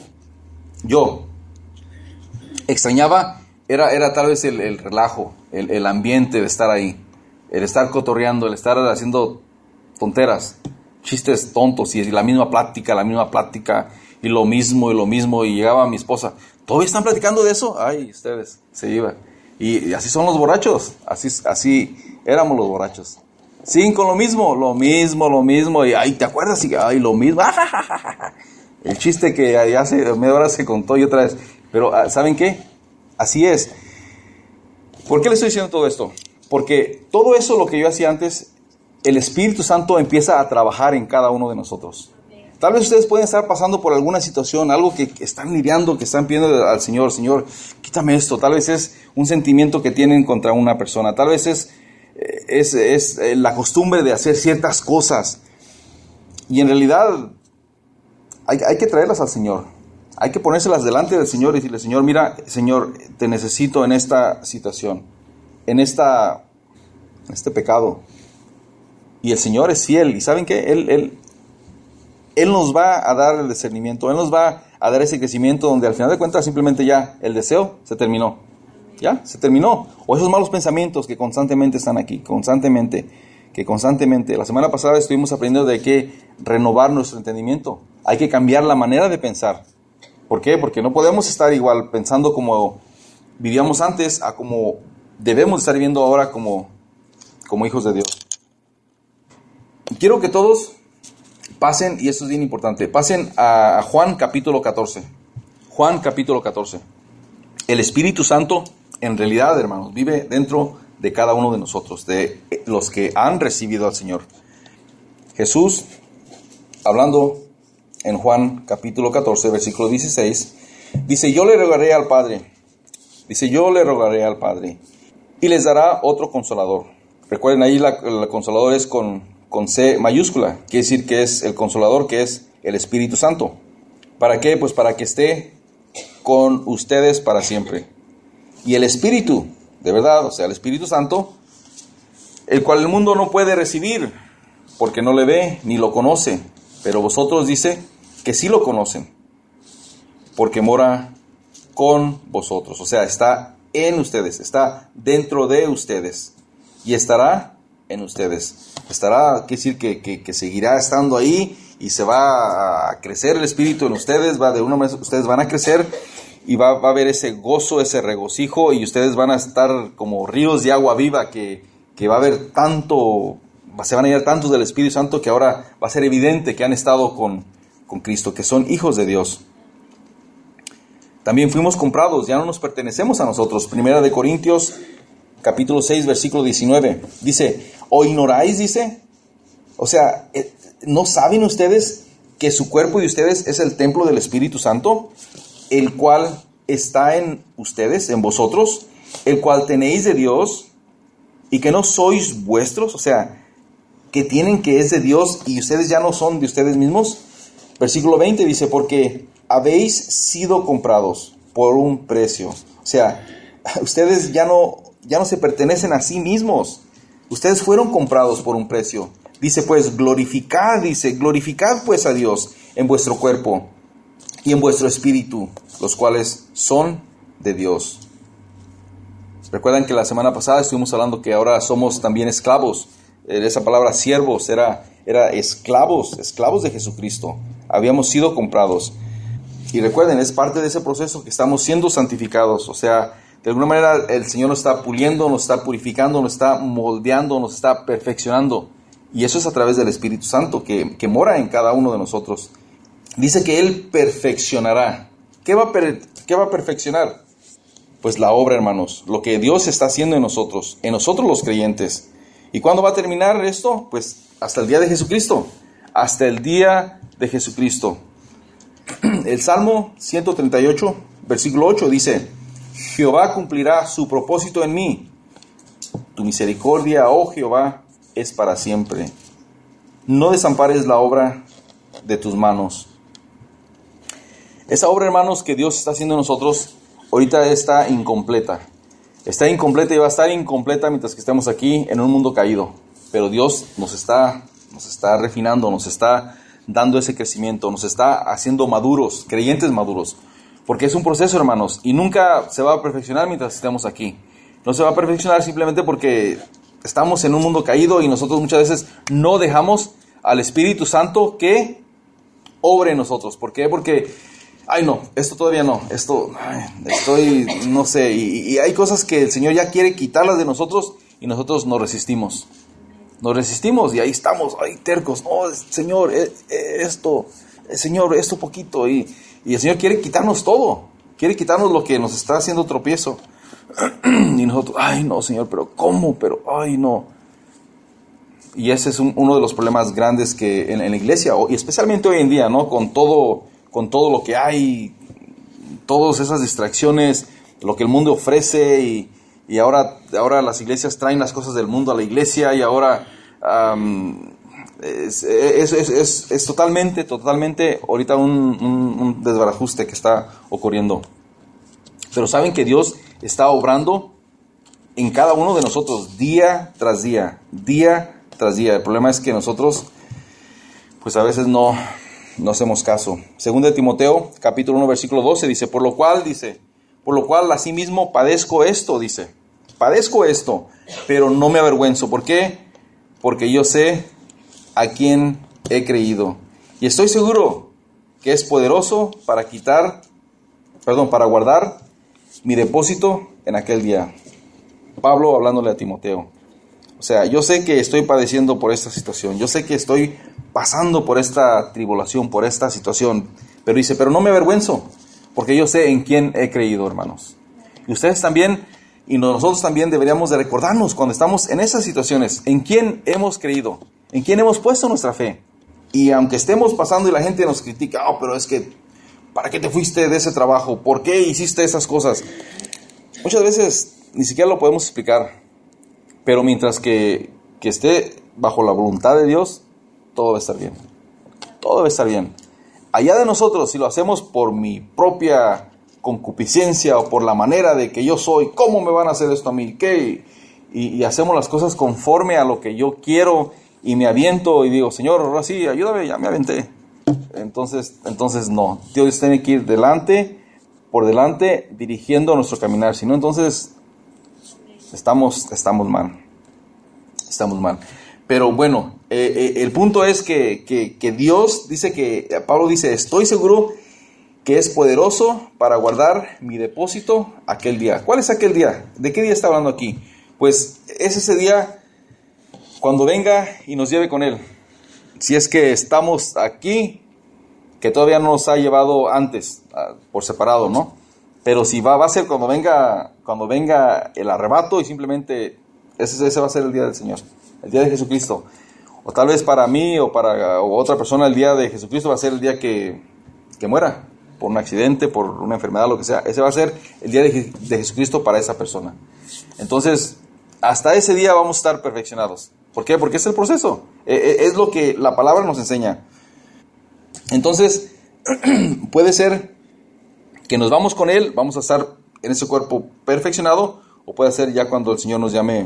extrañaba? Era tal vez el relajo, el ambiente de estar ahí, el estar cotorreando, el estar haciendo tonteras, chistes tontos y la misma plática, y lo mismo, y llegaba mi esposa, ¿todavía están platicando de eso? Ay, ustedes, se iba. Y así son los borrachos, así éramos los borrachos. Siguen con lo mismo, y ay, ¿te acuerdas? Y ay, lo mismo, el chiste que hace media hora se contó y otra vez. Pero, ¿saben qué? Así es. ¿Por qué le estoy diciendo todo esto? Porque todo eso, lo que yo hacía antes, el Espíritu Santo empieza a trabajar en cada uno de nosotros. Tal vez ustedes pueden estar pasando por alguna situación, algo que están lidiando, que están pidiendo al Señor, Señor, quítame esto. Tal vez es un sentimiento que tienen contra una persona. Tal vez es la costumbre de hacer ciertas cosas. Y en realidad hay que traerlas al Señor. Hay que ponérselas delante del Señor y decirle, Señor, mira, Señor, te necesito en esta situación, en este pecado. Y el Señor es fiel. ¿Y saben qué? Él nos va a dar el discernimiento. Él nos va a dar ese crecimiento donde al final de cuentas simplemente ya el deseo se terminó. Ya, se terminó. O esos malos pensamientos que constantemente están aquí, constantemente. La semana pasada estuvimos aprendiendo de que renovar nuestro entendimiento. Hay que cambiar la manera de pensar. ¿Por qué? Porque no podemos estar igual pensando como vivíamos antes a como debemos estar viviendo ahora como hijos de Dios. Quiero que todos pasen, y esto es bien importante, pasen a Juan capítulo 14. Juan capítulo 14. El Espíritu Santo, en realidad, hermanos, vive dentro de cada uno de nosotros, de los que han recibido al Señor. Jesús, hablando en Juan capítulo 14, versículo 16, dice, yo le rogaré al Padre, y les dará otro consolador. Recuerden ahí, el consolador es con C mayúscula, quiere decir que es el consolador, que es el Espíritu Santo. ¿Para qué? Pues para que esté con ustedes para siempre. Y el Espíritu, de verdad, o sea, el Espíritu Santo, el cual el mundo no puede recibir, porque no le ve ni lo conoce, pero vosotros, dice, que sí lo conocen, porque mora con vosotros. O sea, está en ustedes, está dentro de ustedes y estará en ustedes. Estará, quiere decir que seguirá estando ahí y se va a crecer el Espíritu en ustedes, de una manera ustedes van a crecer y va a haber ese gozo, ese regocijo, y ustedes van a estar como ríos de agua viva que va a haber tanto, se van a ir tantos del Espíritu Santo que ahora va a ser evidente que han estado con Cristo, que son hijos de Dios. También fuimos comprados, ya no nos pertenecemos a nosotros. Primera de Corintios, capítulo 6, versículo 19. Dice, ¿o ignoráis? Dice. O sea, ¿no saben ustedes que su cuerpo de ustedes es el templo del Espíritu Santo, el cual está en ustedes, en vosotros, el cual tenéis de Dios, y que no sois vuestros? O sea, que tienen que es de Dios y ustedes ya no son de ustedes mismos. Versículo 20 dice, porque habéis sido comprados por un precio. O sea, ustedes ya no se pertenecen a sí mismos. Ustedes fueron comprados por un precio. Dice pues, glorificad pues a Dios en vuestro cuerpo y en vuestro espíritu, los cuales son de Dios. Recuerdan que la semana pasada estuvimos hablando que ahora somos también esclavos. Esa palabra siervos era esclavos de Jesucristo. Habíamos sido comprados. Y recuerden, es parte de ese proceso que estamos siendo santificados. O sea, de alguna manera el Señor nos está puliendo, nos está purificando, nos está moldeando, nos está perfeccionando. Y eso es a través del Espíritu Santo que mora en cada uno de nosotros. Dice que Él perfeccionará. ¿Qué va a perfeccionar? Pues la obra, hermanos, lo que Dios está haciendo en nosotros los creyentes. ¿Y cuándo va a terminar esto? Pues hasta el día de Jesucristo. Hasta el día de Jesucristo. El Salmo 138, versículo 8 dice, Jehová cumplirá su propósito en mí. Tu misericordia, oh Jehová, es para siempre. No desampares la obra de tus manos. Esa obra, hermanos, que Dios está haciendo en nosotros, ahorita está incompleta. Está incompleta y va a estar incompleta mientras que estemos aquí en un mundo caído. Pero Dios nos está refinando, nos está dando ese crecimiento, nos está haciendo maduros, creyentes maduros. Porque es un proceso, hermanos, y nunca se va a perfeccionar mientras estemos aquí. No se va a perfeccionar simplemente porque estamos en un mundo caído y nosotros muchas veces no dejamos al Espíritu Santo que obre en nosotros. ¿Por qué? Porque, esto todavía no, no sé, y hay cosas que el Señor ya quiere quitarlas de nosotros y nosotros nos resistimos. Nos resistimos y ahí estamos, tercos. Señor, Señor, esto poquito. Y el Señor quiere quitarnos todo. Quiere quitarnos lo que nos está haciendo tropiezo. Y nosotros, no, Señor, pero ¿cómo? Pero, no. Y ese es uno de los problemas grandes que en la iglesia, y especialmente hoy en día, ¿no? Con todo lo que hay, todas esas distracciones, lo que el mundo ofrece, y ahora las iglesias traen las cosas del mundo a la iglesia, y ahora es totalmente ahorita un desbarajuste que está ocurriendo. Pero saben que Dios está obrando en cada uno de nosotros día tras día. El problema es que nosotros pues a veces no hacemos caso. Segunda de Timoteo, capítulo 1, versículo 12, dice, por lo cual asimismo padezco esto, pero no me avergüenzo. ¿Por qué? Porque yo sé a quién he creído, y estoy seguro que es poderoso para guardar mi depósito en aquel día. Pablo hablándole a Timoteo. O sea, yo sé que estoy padeciendo por esta situación, yo sé que estoy pasando por esta tribulación, por esta situación, pero dice, pero no me avergüenzo, porque yo sé en quién he creído, hermanos. Y ustedes también, y nosotros también deberíamos de recordarnos cuando estamos en esas situaciones, en quién hemos creído, en quién hemos puesto nuestra fe. Y aunque estemos pasando y la gente nos critica, pero es que, ¿para qué te fuiste de ese trabajo? ¿Por qué hiciste esas cosas? Muchas veces ni siquiera lo podemos explicar, pero mientras que esté bajo la voluntad de Dios, todo va a estar bien. Todo va a estar bien. Allá de nosotros, si lo hacemos por mi propia concupiscencia o por la manera de que yo soy, ¿cómo me van a hacer esto a mí? ¿Qué? Y hacemos las cosas conforme a lo que yo quiero y me aviento y digo, Señor, ahora sí, ayúdame, ya me aventé. entonces no. Dios tiene que ir por delante, dirigiendo nuestro caminar. Si no, entonces estamos mal. Estamos mal. Pero bueno, el punto es que Dios dice Pablo dice, estoy seguro que es poderoso para guardar mi depósito aquel día. ¿Cuál es aquel día? ¿De qué día está hablando aquí? Pues es ese día cuando venga y nos lleve con Él. Si es que estamos aquí, que todavía no nos ha llevado antes, por separado, ¿no? Pero si va a ser cuando venga el arrebato y simplemente ese va a ser el día del Señor, el día de Jesucristo. O tal vez para mí o para otra persona el día de Jesucristo va a ser el día que muera, por un accidente, por una enfermedad, lo que sea. Ese va a ser el día de Jesucristo para esa persona. Entonces, hasta ese día vamos a estar perfeccionados. ¿Por qué? Porque es el proceso. Es lo que la palabra nos enseña. Entonces, puede ser que nos vamos con Él, vamos a estar en ese cuerpo perfeccionado, o puede ser ya cuando el Señor nos llame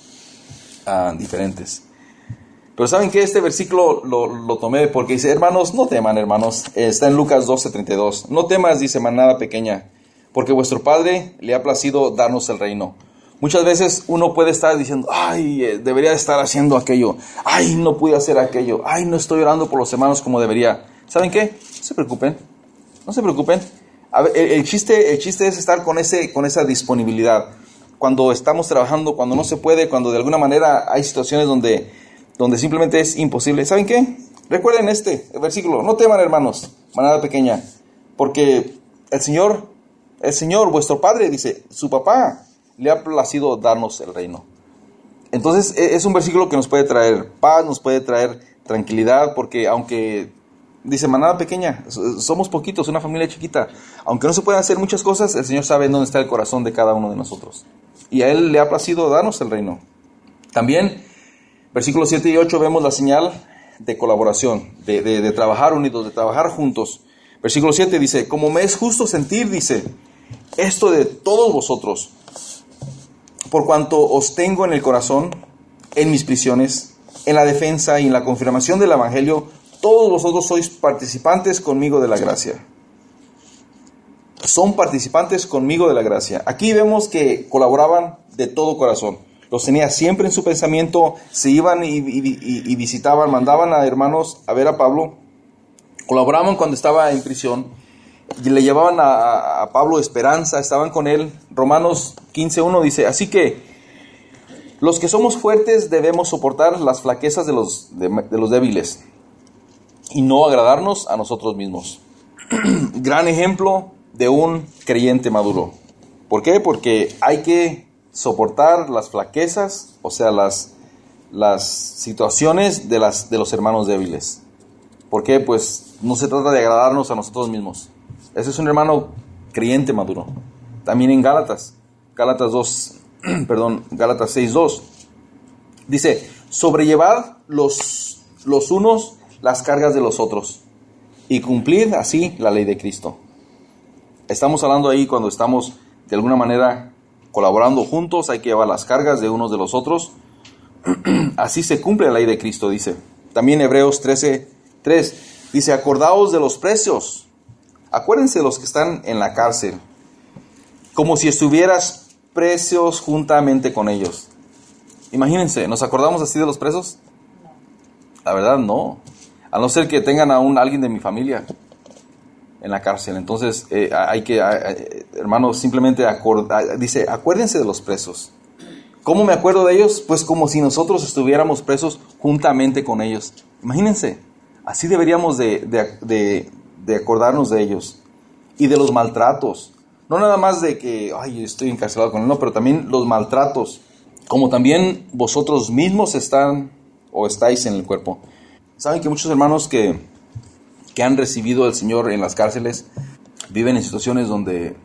diferentes. Pero ¿saben qué? Este versículo lo tomé porque dice, hermanos, no teman, hermanos. Está en Lucas 12:32. No temas, dice, manada pequeña, porque vuestro Padre le ha placido darnos el reino. Muchas veces uno puede estar diciendo, ay, debería estar haciendo aquello. Ay, no pude hacer aquello. Ay, no estoy orando por los hermanos como debería. ¿Saben qué? No se preocupen. No se preocupen. A ver, el chiste es estar con esa disponibilidad. Cuando estamos trabajando, cuando no se puede, cuando de alguna manera hay situaciones donde simplemente es imposible. ¿Saben qué? Recuerden el versículo. No teman, hermanos, manada pequeña, porque el Señor, vuestro Padre, dice, su papá le ha placido darnos el reino. Entonces es un versículo que nos puede traer paz, nos puede traer tranquilidad, porque aunque dice manada pequeña, somos poquitos, una familia chiquita, aunque no se puedan hacer muchas cosas, el Señor sabe dónde está el corazón de cada uno de nosotros, y a Él le ha placido darnos el reino. También versículos 7 y 8 vemos la señal de colaboración, de trabajar unidos, de trabajar juntos. Versículo 7 dice, como me es justo sentir, dice, esto de todos vosotros, por cuanto os tengo en el corazón, en mis prisiones, en la defensa y en la confirmación del Evangelio, todos vosotros sois participantes conmigo de la gracia. Son participantes conmigo de la gracia. Aquí vemos que colaboraban de todo corazón. Los tenía siempre en su pensamiento, se iban y visitaban, mandaban a hermanos a ver a Pablo, colaboraban cuando estaba en prisión, y le llevaban a Pablo esperanza, estaban con él. Romanos 15:1 dice, así que los que somos fuertes debemos soportar las flaquezas de los débiles y no agradarnos a nosotros mismos. Gran ejemplo de un creyente maduro. ¿Por qué? Porque hay que soportar las flaquezas, o sea, las situaciones de los hermanos débiles. ¿Por qué? Pues no se trata de agradarnos a nosotros mismos. Ese es un hermano creyente maduro. También en Gálatas 6:2 dice, sobrellevad los unos las cargas de los otros y cumplid así la ley de Cristo. Estamos hablando ahí cuando estamos de alguna manera colaborando juntos, hay que llevar las cargas de unos de los otros. Así se cumple la ley de Cristo, dice. También Hebreos 13:3 dice, acordaos de los precios. Acuérdense de los que están en la cárcel, como si estuvieras presos juntamente con ellos. Imagínense, ¿nos acordamos así de los presos? La verdad, no. A no ser que tengan a alguien de mi familia en la cárcel. Entonces, hay que, hermanos, simplemente dice, acuérdense de los presos. ¿Cómo me acuerdo de ellos? Pues como si nosotros estuviéramos presos juntamente con ellos. Imagínense, así deberíamos de acordarnos de ellos. Y de los maltratos. No nada más de que, ay, estoy encarcelado con él, no, pero también los maltratos. Como también vosotros mismos estáis en el cuerpo. Saben que muchos hermanos que han recibido al Señor en las cárceles viven en situaciones donde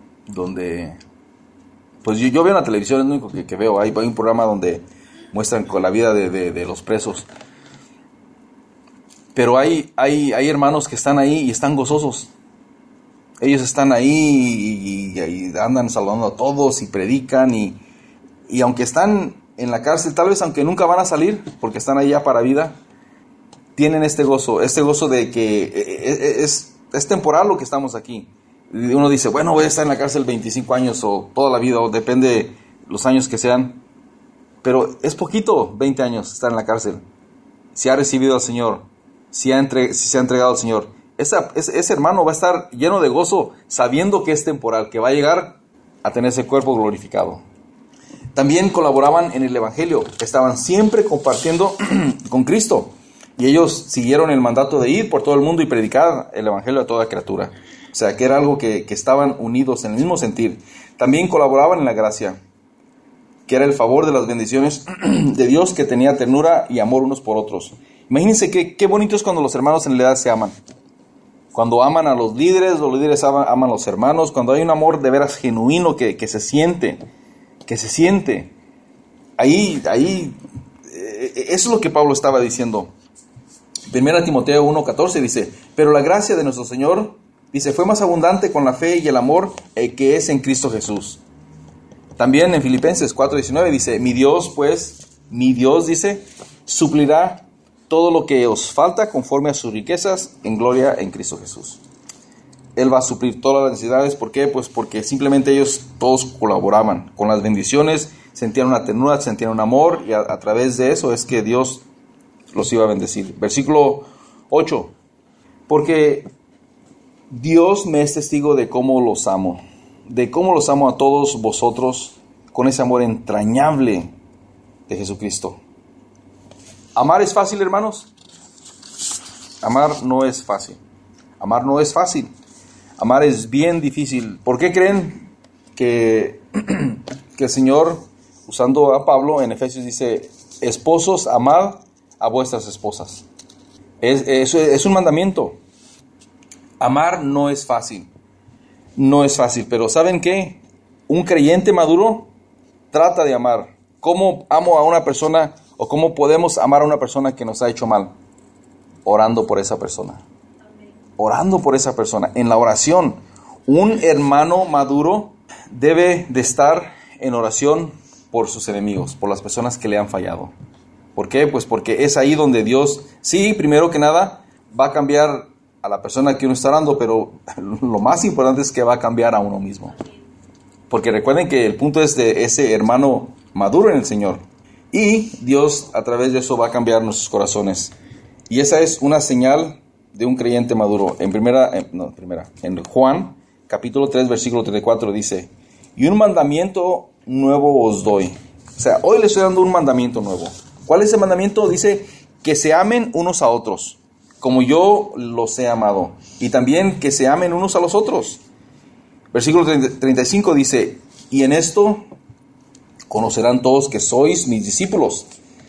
pues yo veo en la televisión, es lo único que veo. Hay un programa donde muestran con la vida de los presos. Pero hay hermanos que están ahí y están gozosos. Ellos están ahí y andan saludando a todos y predican y aunque están en la cárcel, tal vez aunque nunca van a salir porque están ahí ya para vida, tienen este gozo de que es temporal lo que estamos aquí. Uno dice, bueno, voy a estar en la cárcel 25 años o toda la vida, o depende los años que sean, pero es poquito, 20 años estar en la cárcel. Si ha recibido al Señor, si se ha entregado al Señor, ese hermano va a estar lleno de gozo sabiendo que es temporal, que va a llegar a tener ese cuerpo glorificado. También colaboraban en el Evangelio, estaban siempre compartiendo con Cristo, y ellos siguieron el mandato de ir por todo el mundo y predicar el Evangelio a toda criatura. O sea, que era algo que estaban unidos en el mismo sentir. También colaboraban en la gracia, que era el favor de las bendiciones de Dios, que tenía ternura y amor unos por otros. Imagínense qué bonito es cuando los hermanos en realidad se aman. Cuando aman a los líderes aman a los hermanos, cuando hay un amor de veras genuino que se siente. Ahí, eso es lo que Pablo estaba diciendo. 1 Timoteo 1:14 dice, pero la gracia de nuestro Señor, dice, fue más abundante con la fe y el amor que es en Cristo Jesús. También en Filipenses 4:19 dice, mi Dios, dice, suplirá todo lo que os falta conforme a sus riquezas en gloria en Cristo Jesús. Él va a suplir todas las necesidades. ¿Por qué? Pues porque simplemente ellos todos colaboraban con las bendiciones, sentían una ternura, sentían un amor, y a través de eso es que Dios los iba a bendecir. Versículo 8, porque Dios me es testigo de cómo los amo a todos vosotros con ese amor entrañable de Jesucristo. ¿Amar es fácil, hermanos? Amar no es fácil. Amar es bien difícil. ¿Por qué creen que el Señor, usando a Pablo en Efesios, dice, esposos, amad a vuestras esposas? Es un mandamiento. Amar no es fácil, pero ¿saben qué? Un creyente maduro trata de amar. ¿Cómo amo a una persona o cómo podemos amar a una persona que nos ha hecho mal? Orando por esa persona. Orando por esa persona. En la oración, un hermano maduro debe de estar en oración por sus enemigos, por las personas que le han fallado. ¿Por qué? Pues porque es ahí donde Dios, sí, primero que nada, va a cambiar a la persona que uno está orando, pero lo más importante es que va a cambiar a uno mismo. Porque recuerden que el punto es de ese hermano maduro en el Señor. Y Dios a través de eso va a cambiar nuestros corazones. Y esa es una señal de un creyente maduro. En Juan, capítulo 3, versículo 34 dice, y un mandamiento nuevo os doy. O sea, hoy les estoy dando un mandamiento nuevo. ¿Cuál es el mandamiento? Dice, que se amen unos a otros, como yo los he amado. Y también que se amen unos a los otros. Versículo 35 dice, y en esto conocerán todos que sois mis discípulos,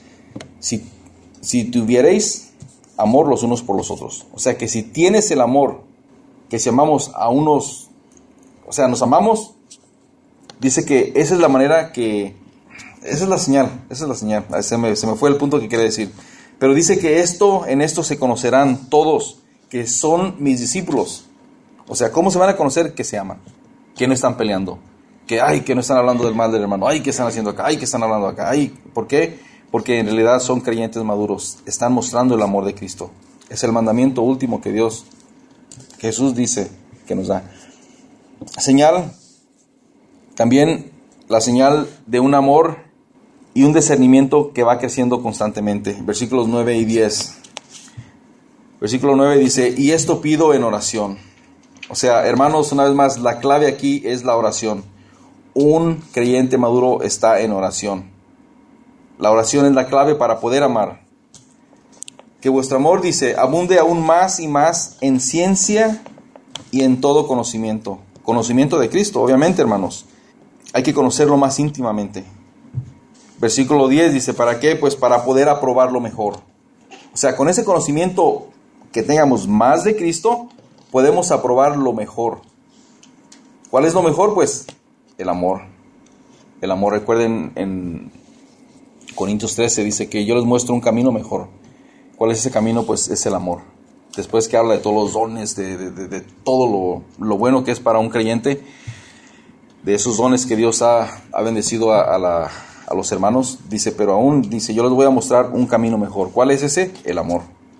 si tuviereis amor los unos por los otros. O sea, que si tienes el amor, que si amamos a unos, o sea, nos amamos, dice que esa es la manera que, esa es la señal. Se me fue el punto que quería decir. Pero dice que en esto se conocerán todos que son mis discípulos. O sea, ¿cómo se van a conocer? Que se aman, que no están peleando, que no están hablando del mal del hermano, que están haciendo acá, que están hablando acá, ¿por qué? Porque en realidad son creyentes maduros, están mostrando el amor de Cristo. Es el mandamiento último que Jesús dice que nos da. Señal, también la señal de un amor y un discernimiento que va creciendo constantemente. Versículos 9 y 10. Versículo 9 dice, y esto pido en oración. O sea, hermanos, una vez más, la clave aquí es la oración. Un creyente maduro está en oración. La oración es la clave para poder amar. Que vuestro amor, dice, abunde aún más y más en ciencia y en todo conocimiento. Conocimiento de Cristo, obviamente, hermanos. Hay que conocerlo más íntimamente. Versículo 10 dice, ¿para qué? Pues para poder aprobarlo mejor. O sea, con ese conocimiento que tengamos más de Cristo, podemos aprobar lo mejor. ¿Cuál es lo mejor? Pues el amor. El amor, recuerden, en Corintios 13 dice que yo les muestro un camino mejor. ¿Cuál es ese camino? Pues es el amor. Después que habla de todos los dones, de todo lo bueno que es para un creyente, de esos dones que Dios ha bendecido a los hermanos, dice, pero aún, dice, yo les voy a mostrar un camino mejor. ¿Cuál es ese? El amor.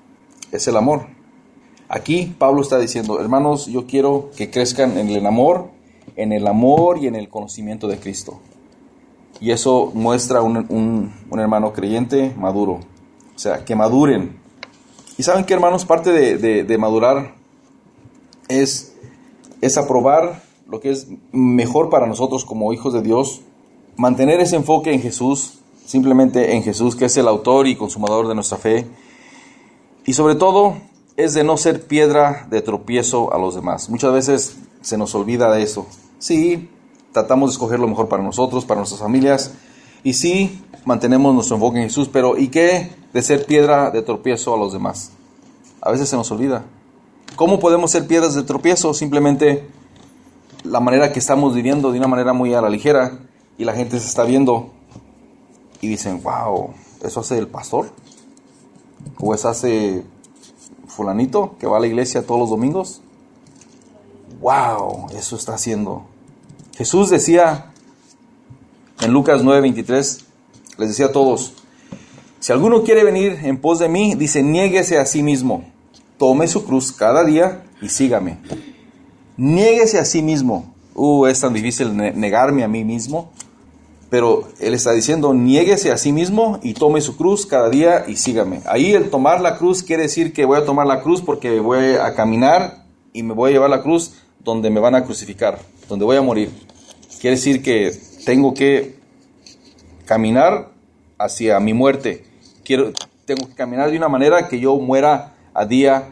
es el amor. Aquí Pablo está diciendo, hermanos, yo quiero que crezcan en el amor y en el conocimiento de Cristo. Y eso muestra un hermano creyente maduro. O sea, que maduren. Y saben que, hermanos, parte de madurar es aprobar lo que es mejor para nosotros como hijos de Dios, mantener ese enfoque en Jesús, simplemente en Jesús, que es el autor y consumador de nuestra fe, y sobre todo es de no ser piedra de tropiezo a los demás. Muchas veces se nos olvida de eso. Sí, tratamos de escoger lo mejor para nosotros, para nuestras familias, y sí, mantenemos nuestro enfoque en Jesús, pero ¿y qué de ser piedra de tropiezo a los demás? A veces se nos olvida. ¿Cómo podemos ser piedras de tropiezo? Simplemente la manera que estamos viviendo de una manera muy a la ligera, y la gente se está viendo y dicen, wow, ¿eso hace el pastor? ¿O eso hace fulanito que va a la iglesia todos los domingos? Wow, eso está haciendo. Jesús decía en Lucas 9:23, les decía a todos, si alguno quiere venir en pos de mí, dice, niéguese a sí mismo, tome su cruz cada día y sígame. Niéguese a sí mismo. Es tan difícil negarme a mí mismo, pero Él está diciendo, niéguese a sí mismo y tome su cruz cada día y sígame. Ahí el tomar la cruz quiere decir que voy a tomar la cruz porque voy a caminar y me voy a llevar la cruz donde me van a crucificar, donde voy a morir. Quiere decir que tengo que caminar hacia mi muerte. Tengo que caminar de una manera que yo muera a día.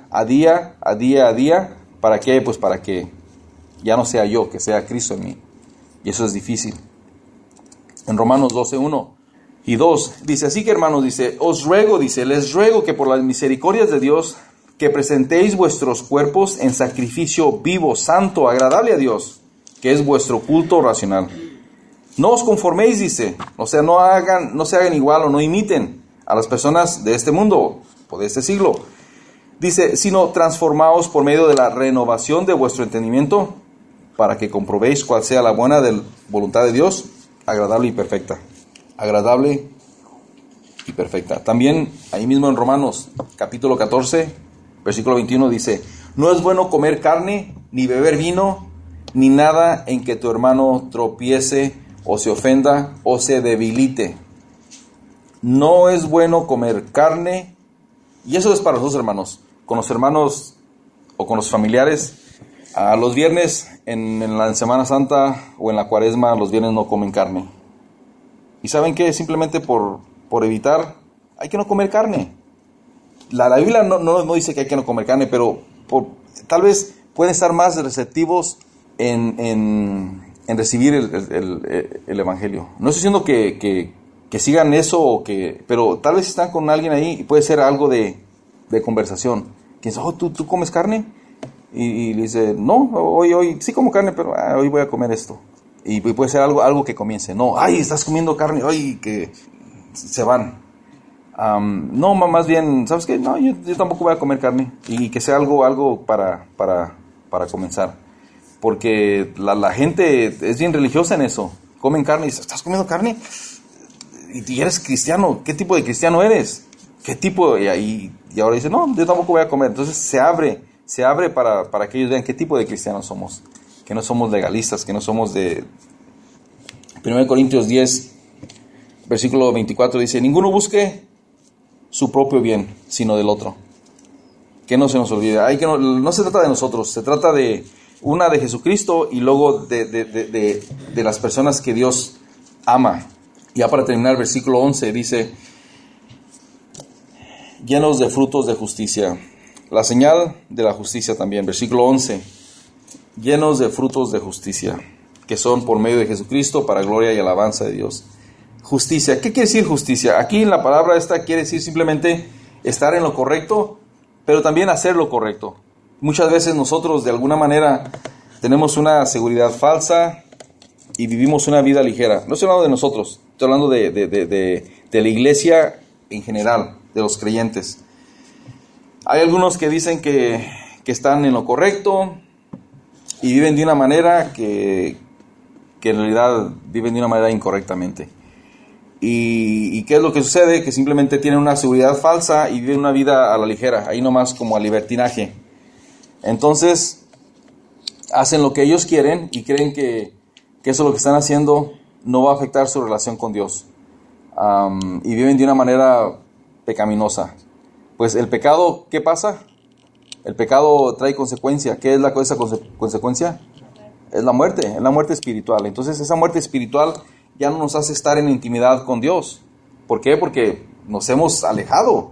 ¿Para qué? Pues para que ya no sea yo, que sea Cristo en mí. Y eso es difícil. En Romanos 12:1 y 2 dice, así que hermanos, dice, les ruego que por las misericordias de Dios, que presentéis vuestros cuerpos en sacrificio vivo, santo, agradable a Dios, que es vuestro culto racional. No os conforméis, dice, o sea, no se hagan igual o no imiten a las personas de este mundo o de este siglo. Dice, sino transformaos por medio de la renovación de vuestro entendimiento, para que comprobéis cuál sea la buena voluntad de Dios, agradable y perfecta. Agradable y perfecta. También, ahí mismo en Romanos, capítulo 14, versículo 21, dice, no es bueno comer carne, ni beber vino, ni nada en que tu hermano tropiece, o se ofenda, o se debilite. No es bueno comer carne, y eso es para los hermanos, con los hermanos o con los familiares. A los viernes en la Semana Santa o en la Cuaresma, los viernes no comen carne. ¿Y saben qué? Simplemente por evitar, hay que no comer carne. La Biblia no dice que hay que no comer carne, pero tal vez pueden estar más receptivos en recibir el Evangelio. No estoy diciendo que sigan eso, pero tal vez están con alguien ahí y puede ser algo de conversación. Que dice, ¿tú comes carne? Y le dice, no, hoy sí como carne, pero hoy voy a comer esto. Y puede ser algo que comience. No, estás comiendo carne, que se van. No, más bien, ¿sabes qué? No, yo tampoco voy a comer carne. Y que sea algo para comenzar. Porque la gente es bien religiosa en eso. Comen carne y dice, ¿estás comiendo carne? Y eres cristiano. ¿Qué tipo de cristiano eres? ¿Qué tipo? Y ahora dice, no, yo tampoco voy a comer. Entonces se abre para que ellos vean qué tipo de cristianos somos. Que no somos legalistas, que no somos de... 1 Corintios 10, versículo 24 dice, ninguno busque su propio bien, sino del otro. Que no se nos olvide. No se trata de nosotros, se trata de Jesucristo y luego de las personas que Dios ama. Ya para terminar, versículo 11 dice, llenos de frutos de justicia. La señal de la justicia también, versículo 11, llenos de frutos de justicia, que son por medio de Jesucristo para gloria y alabanza de Dios. Justicia, ¿qué quiere decir justicia? Aquí en la palabra esta quiere decir simplemente estar en lo correcto, pero también hacer lo correcto. Muchas veces nosotros de alguna manera tenemos una seguridad falsa y vivimos una vida ligera. No estoy hablando de nosotros, estoy hablando de la iglesia en general, de los creyentes. Hay algunos que dicen que están en lo correcto y viven de una manera que en realidad viven de una manera incorrectamente. ¿Y qué es lo que sucede? Que simplemente tienen una seguridad falsa y viven una vida a la ligera, ahí nomás como a libertinaje. Entonces, hacen lo que ellos quieren y creen que eso lo que están haciendo no va a afectar su relación con Dios. Y viven de una manera pecaminosa. Pues el pecado, ¿qué pasa? El pecado trae consecuencia. ¿Qué es esa consecuencia? Es la muerte espiritual. Entonces esa muerte espiritual ya no nos hace estar en intimidad con Dios. ¿Por qué? Porque nos hemos alejado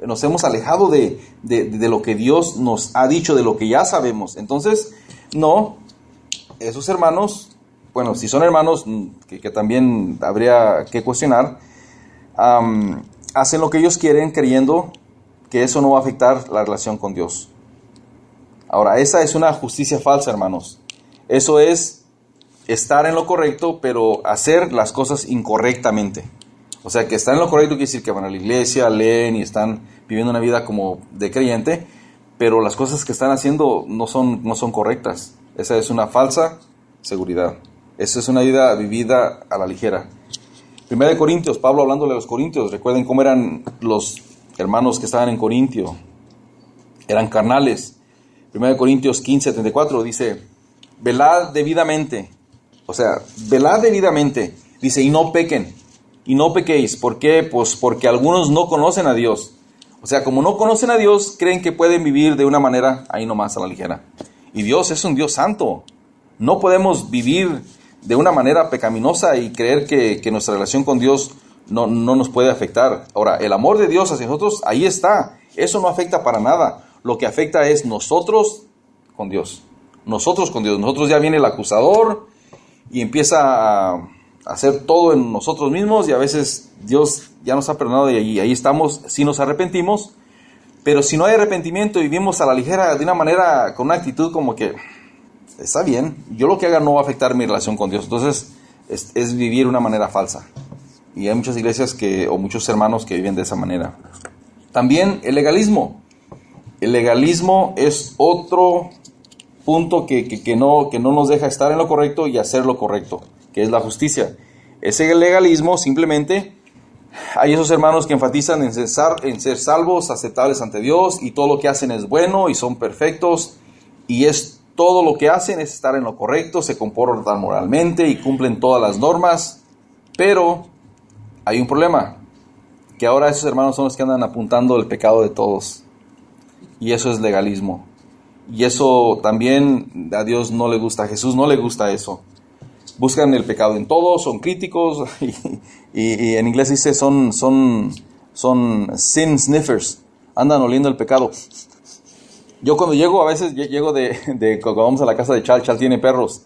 de lo que Dios nos ha dicho, de lo que ya sabemos. Entonces, no, esos hermanos, bueno, si son hermanos que también habría que cuestionar, hacen lo que ellos quieren creyendo que eso no va a afectar la relación con Dios. Ahora, esa es una justicia falsa, hermanos. Eso es estar en lo correcto, pero hacer las cosas incorrectamente. O sea, que estar en lo correcto quiere decir que van a la iglesia, leen y están viviendo una vida como de creyente, pero las cosas que están haciendo no son correctas. Esa es una falsa seguridad. Esa es una vida vivida a la ligera. 1 Corintios, Pablo hablándole a los corintios, recuerden cómo eran los hermanos que estaban en Corintio. Eran carnales. 1 Corintios 15:34 dice, velad debidamente. O sea, velad debidamente. Dice, y no pequen. Y no pequéis. ¿Por qué? Pues porque algunos no conocen a Dios. O sea, como no conocen a Dios, creen que pueden vivir de una manera ahí nomás a la ligera. Y Dios es un Dios santo. No podemos vivir de una manera pecaminosa y creer que nuestra relación con Dios no nos puede afectar. Ahora, el amor de Dios hacia nosotros, ahí está. Eso no afecta para nada. Lo que afecta es nosotros con Dios. Nosotros con Dios. Nosotros ya viene el acusador y empieza a hacer todo en nosotros mismos, y a veces Dios ya nos ha perdonado y ahí estamos, si nos arrepentimos. Pero si no hay arrepentimiento y vivimos a la ligera de una manera, con una actitud como que está bien, yo lo que haga no va a afectar mi relación con Dios, entonces es vivir de una manera falsa. Y hay muchas iglesias o muchos hermanos que viven de esa manera. También el legalismo. El legalismo es otro punto que no nos deja estar en lo correcto y hacer lo correcto, que es la justicia. Ese legalismo simplemente, hay esos hermanos que enfatizan en ser salvos, aceptables ante Dios, y todo lo que hacen es bueno y son perfectos, y todo lo que hacen es estar en lo correcto, se comportan moralmente y cumplen todas las normas. Pero hay un problema, que ahora esos hermanos son los que andan apuntando el pecado de todos, y eso es legalismo. Y eso también a Dios no le gusta, a Jesús no le gusta eso. Buscan el pecado en todo, son críticos, y en inglés dice son sin sniffers, andan oliendo el pecado. Yo cuando llego, a veces llego cuando vamos a la casa de Chal tiene perros,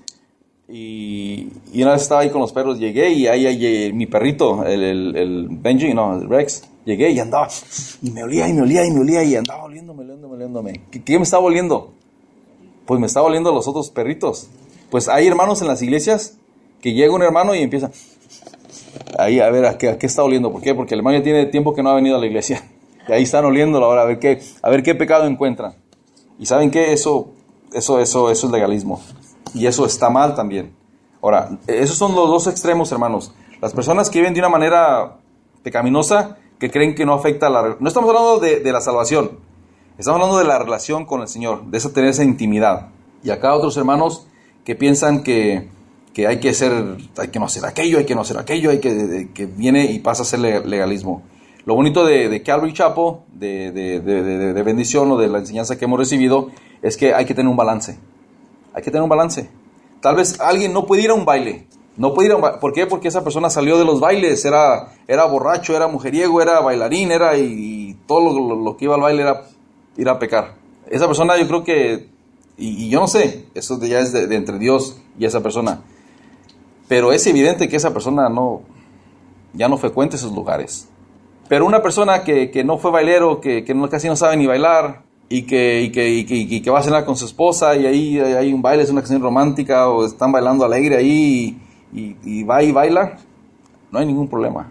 y una vez estaba ahí con los perros, llegué y ahí mi perrito, el Benji, el Rex, llegué y andaba, y me olía, y andaba oliéndome. ¿Qué me estaba oliendo? Pues me estaba oliendo los otros perritos. Pues hay hermanos en las iglesias que llega un hermano y empieza ahí a ver a qué está oliendo. ¿Por qué? Porque el hermano ya tiene tiempo que no ha venido a la iglesia. Y ahí están oliéndolo ahora a ver qué pecado encuentran. ¿Y saben qué? Eso es legalismo. Y eso está mal también. Ahora, esos son los dos extremos, hermanos. Las personas que viven de una manera pecaminosa, que creen que no afecta no estamos hablando de la salvación. Estamos hablando de la relación con el Señor, de tener esa intimidad. Y acá otros hermanos que piensan que hay que no hacer aquello, que viene y pasa a ser legalismo. Lo bonito de Calvary Chapel, de bendición, o de la enseñanza que hemos recibido, es que hay que tener un balance. Hay que tener un balance. Tal vez alguien no puede ir a un baile. ¿Por qué? Porque esa persona salió de los bailes, era borracho, era mujeriego, era bailarín, y todo lo que iba al baile era ir a pecar. Esa persona, yo creo que, y yo no sé, eso ya es de entre Dios y esa persona, pero es evidente que esa persona ya no frecuenta esos lugares. Pero una persona que no fue bailero, que casi no sabe ni bailar, y que va a cenar con su esposa, y ahí hay un baile, es una canción romántica, o están bailando alegre ahí, y va y baila, no hay ningún problema.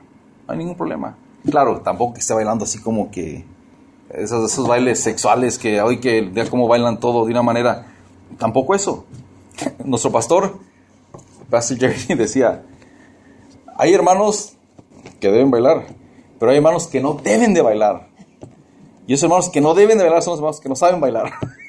Claro, tampoco que esté bailando así como que esos bailes sexuales que hoy que vea cómo bailan todo de una manera, tampoco eso. Nuestro pastor Jerry, decía, hay hermanos que deben bailar. Pero hay hermanos que no deben de bailar. Y esos hermanos que no deben de bailar son los hermanos que no saben bailar.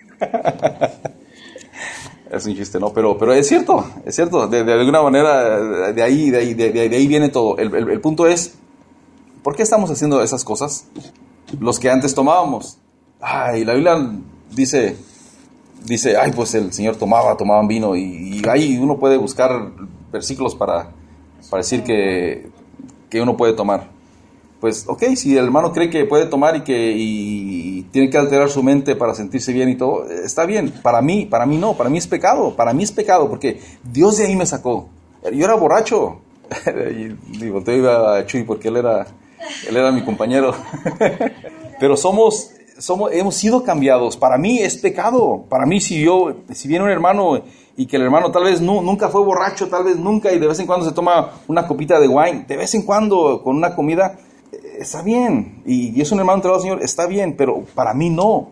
Es un chiste, ¿no? Pero es cierto. De alguna manera, de ahí viene todo. El punto es, ¿por qué estamos haciendo esas cosas? Los que antes tomábamos. Ay, la Biblia dice, ay, pues el Señor tomaban vino. Y ahí uno puede buscar versículos para decir que uno puede tomar. Pues, ok, si el hermano cree que puede tomar y tiene que alterar su mente para sentirse bien y todo, está bien. Para mí no, para mí es pecado, porque Dios de ahí me sacó. Yo era borracho. Y volteé a Chuy porque él era mi compañero. Pero hemos sido cambiados. Para mí es pecado. Para mí si viene un hermano y que el hermano tal vez nunca fue borracho, tal vez nunca, y de vez en cuando se toma una copita de wine, de vez en cuando con una comida, está bien, y es un hermano entregado al Señor, está bien, pero para mí no.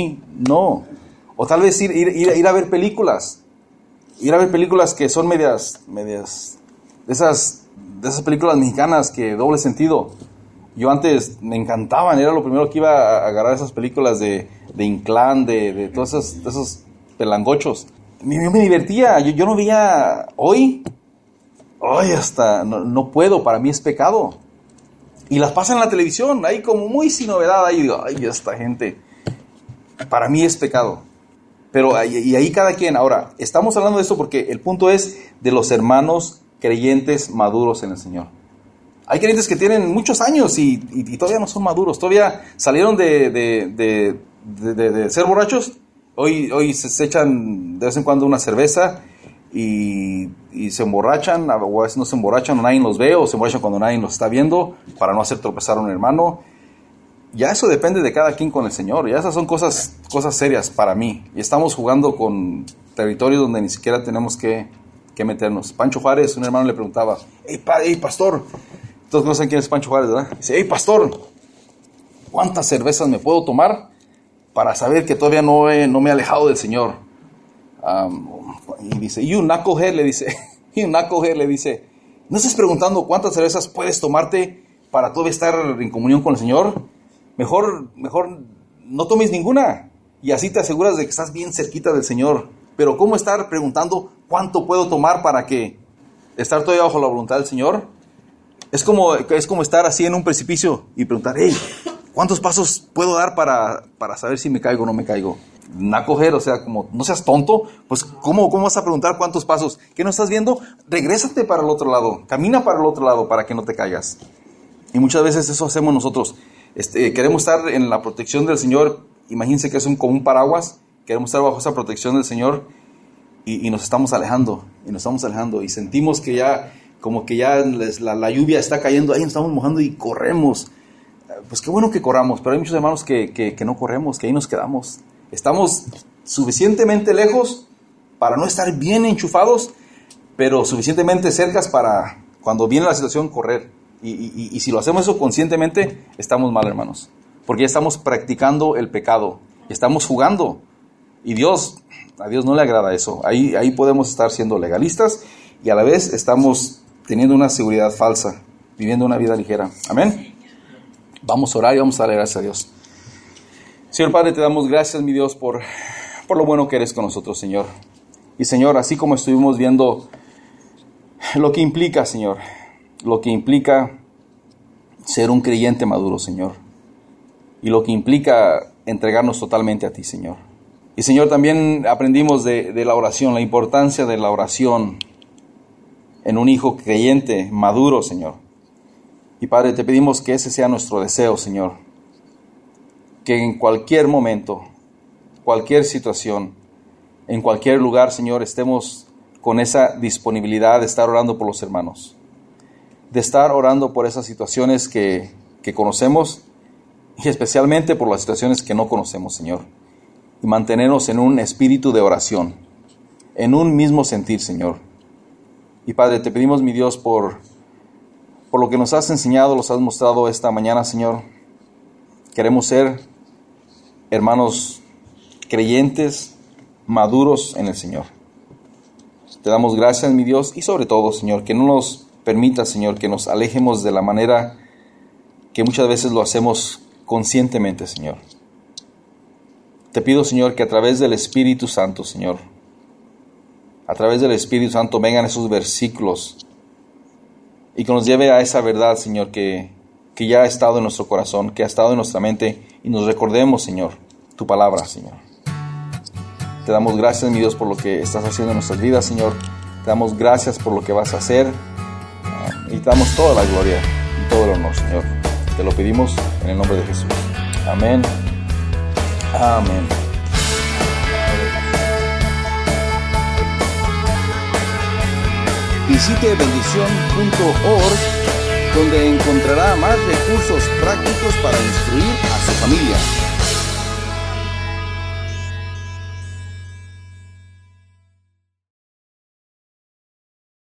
O tal vez ir a ver películas, que son medias de esas películas mexicanas que doble sentido. Yo antes me encantaban, era lo primero que iba a agarrar, esas películas de Inclán, de todos esos pelangochos. Yo me divertía, yo no veía hoy hasta no puedo, para mí es pecado. Y las pasan en la televisión, ahí como muy sin novedad, ahí digo, ay, esta gente, para mí es pecado. Pero ahí cada quien. Ahora, estamos hablando de esto porque el punto es de los hermanos creyentes maduros en el Señor. Hay creyentes que tienen muchos años y todavía no son maduros, todavía salieron de ser borrachos, hoy se echan de vez en cuando una cerveza y se emborrachan, o a veces no se emborrachan, o nadie los ve, o se emborrachan cuando nadie los está viendo, para no hacer tropezar a un hermano. Ya eso depende de cada quien con el Señor, ya esas son cosas serias para mí, y estamos jugando con territorios donde ni siquiera tenemos que meternos. Pancho Juárez, un hermano le preguntaba, hey pastor, todos conocen quién es Pancho Juárez, ¿verdad? Dice, hey pastor, ¿cuántas cervezas me puedo tomar para saber que todavía no me he alejado del Señor? Y dice, y un knucklehead le dice, ¿no estás preguntando cuántas cervezas puedes tomarte para todavía estar en comunión con el Señor? Mejor no tomes ninguna, y así te aseguras de que estás bien cerquita del Señor. Pero ¿cómo estar preguntando cuánto puedo tomar para que estar todavía bajo la voluntad del Señor? Es como estar así en un precipicio y preguntar, hey, ¿cuántos pasos puedo dar para saber si me caigo o no me caigo? O sea, como no seas tonto, pues ¿cómo vas a preguntar cuántos pasos? ¿Qué no estás viendo? Regrésate para el otro lado, camina para el otro lado para que no te caigas. Y muchas veces eso hacemos nosotros. Queremos estar en la protección del Señor. Imagínense que es como un paraguas. Queremos estar bajo esa protección del Señor y nos estamos alejando y sentimos que ya la lluvia está cayendo, ahí nos estamos mojando y corremos. Pues qué bueno que corramos, pero hay muchos hermanos que no corremos, que ahí nos quedamos. Estamos suficientemente lejos para no estar bien enchufados, pero suficientemente cercas para cuando viene la situación correr. Y si lo hacemos eso conscientemente, estamos mal, hermanos, porque ya estamos practicando el pecado, estamos jugando, y a Dios no le agrada eso. Ahí podemos estar siendo legalistas y a la vez estamos teniendo una seguridad falsa, viviendo una vida ligera. Amén. Vamos a orar y vamos a darle gracias a Dios. Señor Padre, te damos gracias, mi Dios, por lo bueno que eres con nosotros, Señor. Y Señor, así como estuvimos viendo lo que implica, Señor, lo que implica ser un creyente maduro, Señor, y lo que implica entregarnos totalmente a ti, Señor. Y Señor, también aprendimos de la oración, la importancia de la oración en un hijo creyente, maduro, Señor. Y Padre, te pedimos que ese sea nuestro deseo, Señor. Que en cualquier momento, cualquier situación, en cualquier lugar, Señor, estemos con esa disponibilidad de estar orando por los hermanos. De estar orando por esas situaciones que conocemos y especialmente por las situaciones que no conocemos, Señor. Y mantenernos en un espíritu de oración, en un mismo sentir, Señor. Y Padre, te pedimos, mi Dios, por lo que nos has enseñado, nos has mostrado esta mañana, Señor. Queremos ser hermanos creyentes, maduros en el Señor. Te damos gracias, mi Dios, y sobre todo, Señor, que no nos permita, Señor, que nos alejemos de la manera que muchas veces lo hacemos conscientemente, Señor. Te pido, Señor, que a través del Espíritu Santo, Señor, a través del Espíritu Santo vengan esos versículos y que nos lleve a esa verdad, Señor, que ya ha estado en nuestro corazón, que ha estado en nuestra mente, y nos recordemos, Señor, tu palabra, Señor. Te damos gracias, mi Dios, por lo que estás haciendo en nuestras vidas, Señor. Te damos gracias por lo que vas a hacer, y te damos toda la gloria y todo el honor, Señor. Te lo pedimos en el nombre de Jesús. Amén. Amén. Visite bendición.org, donde encontrará más recursos prácticos para instruir a su familia.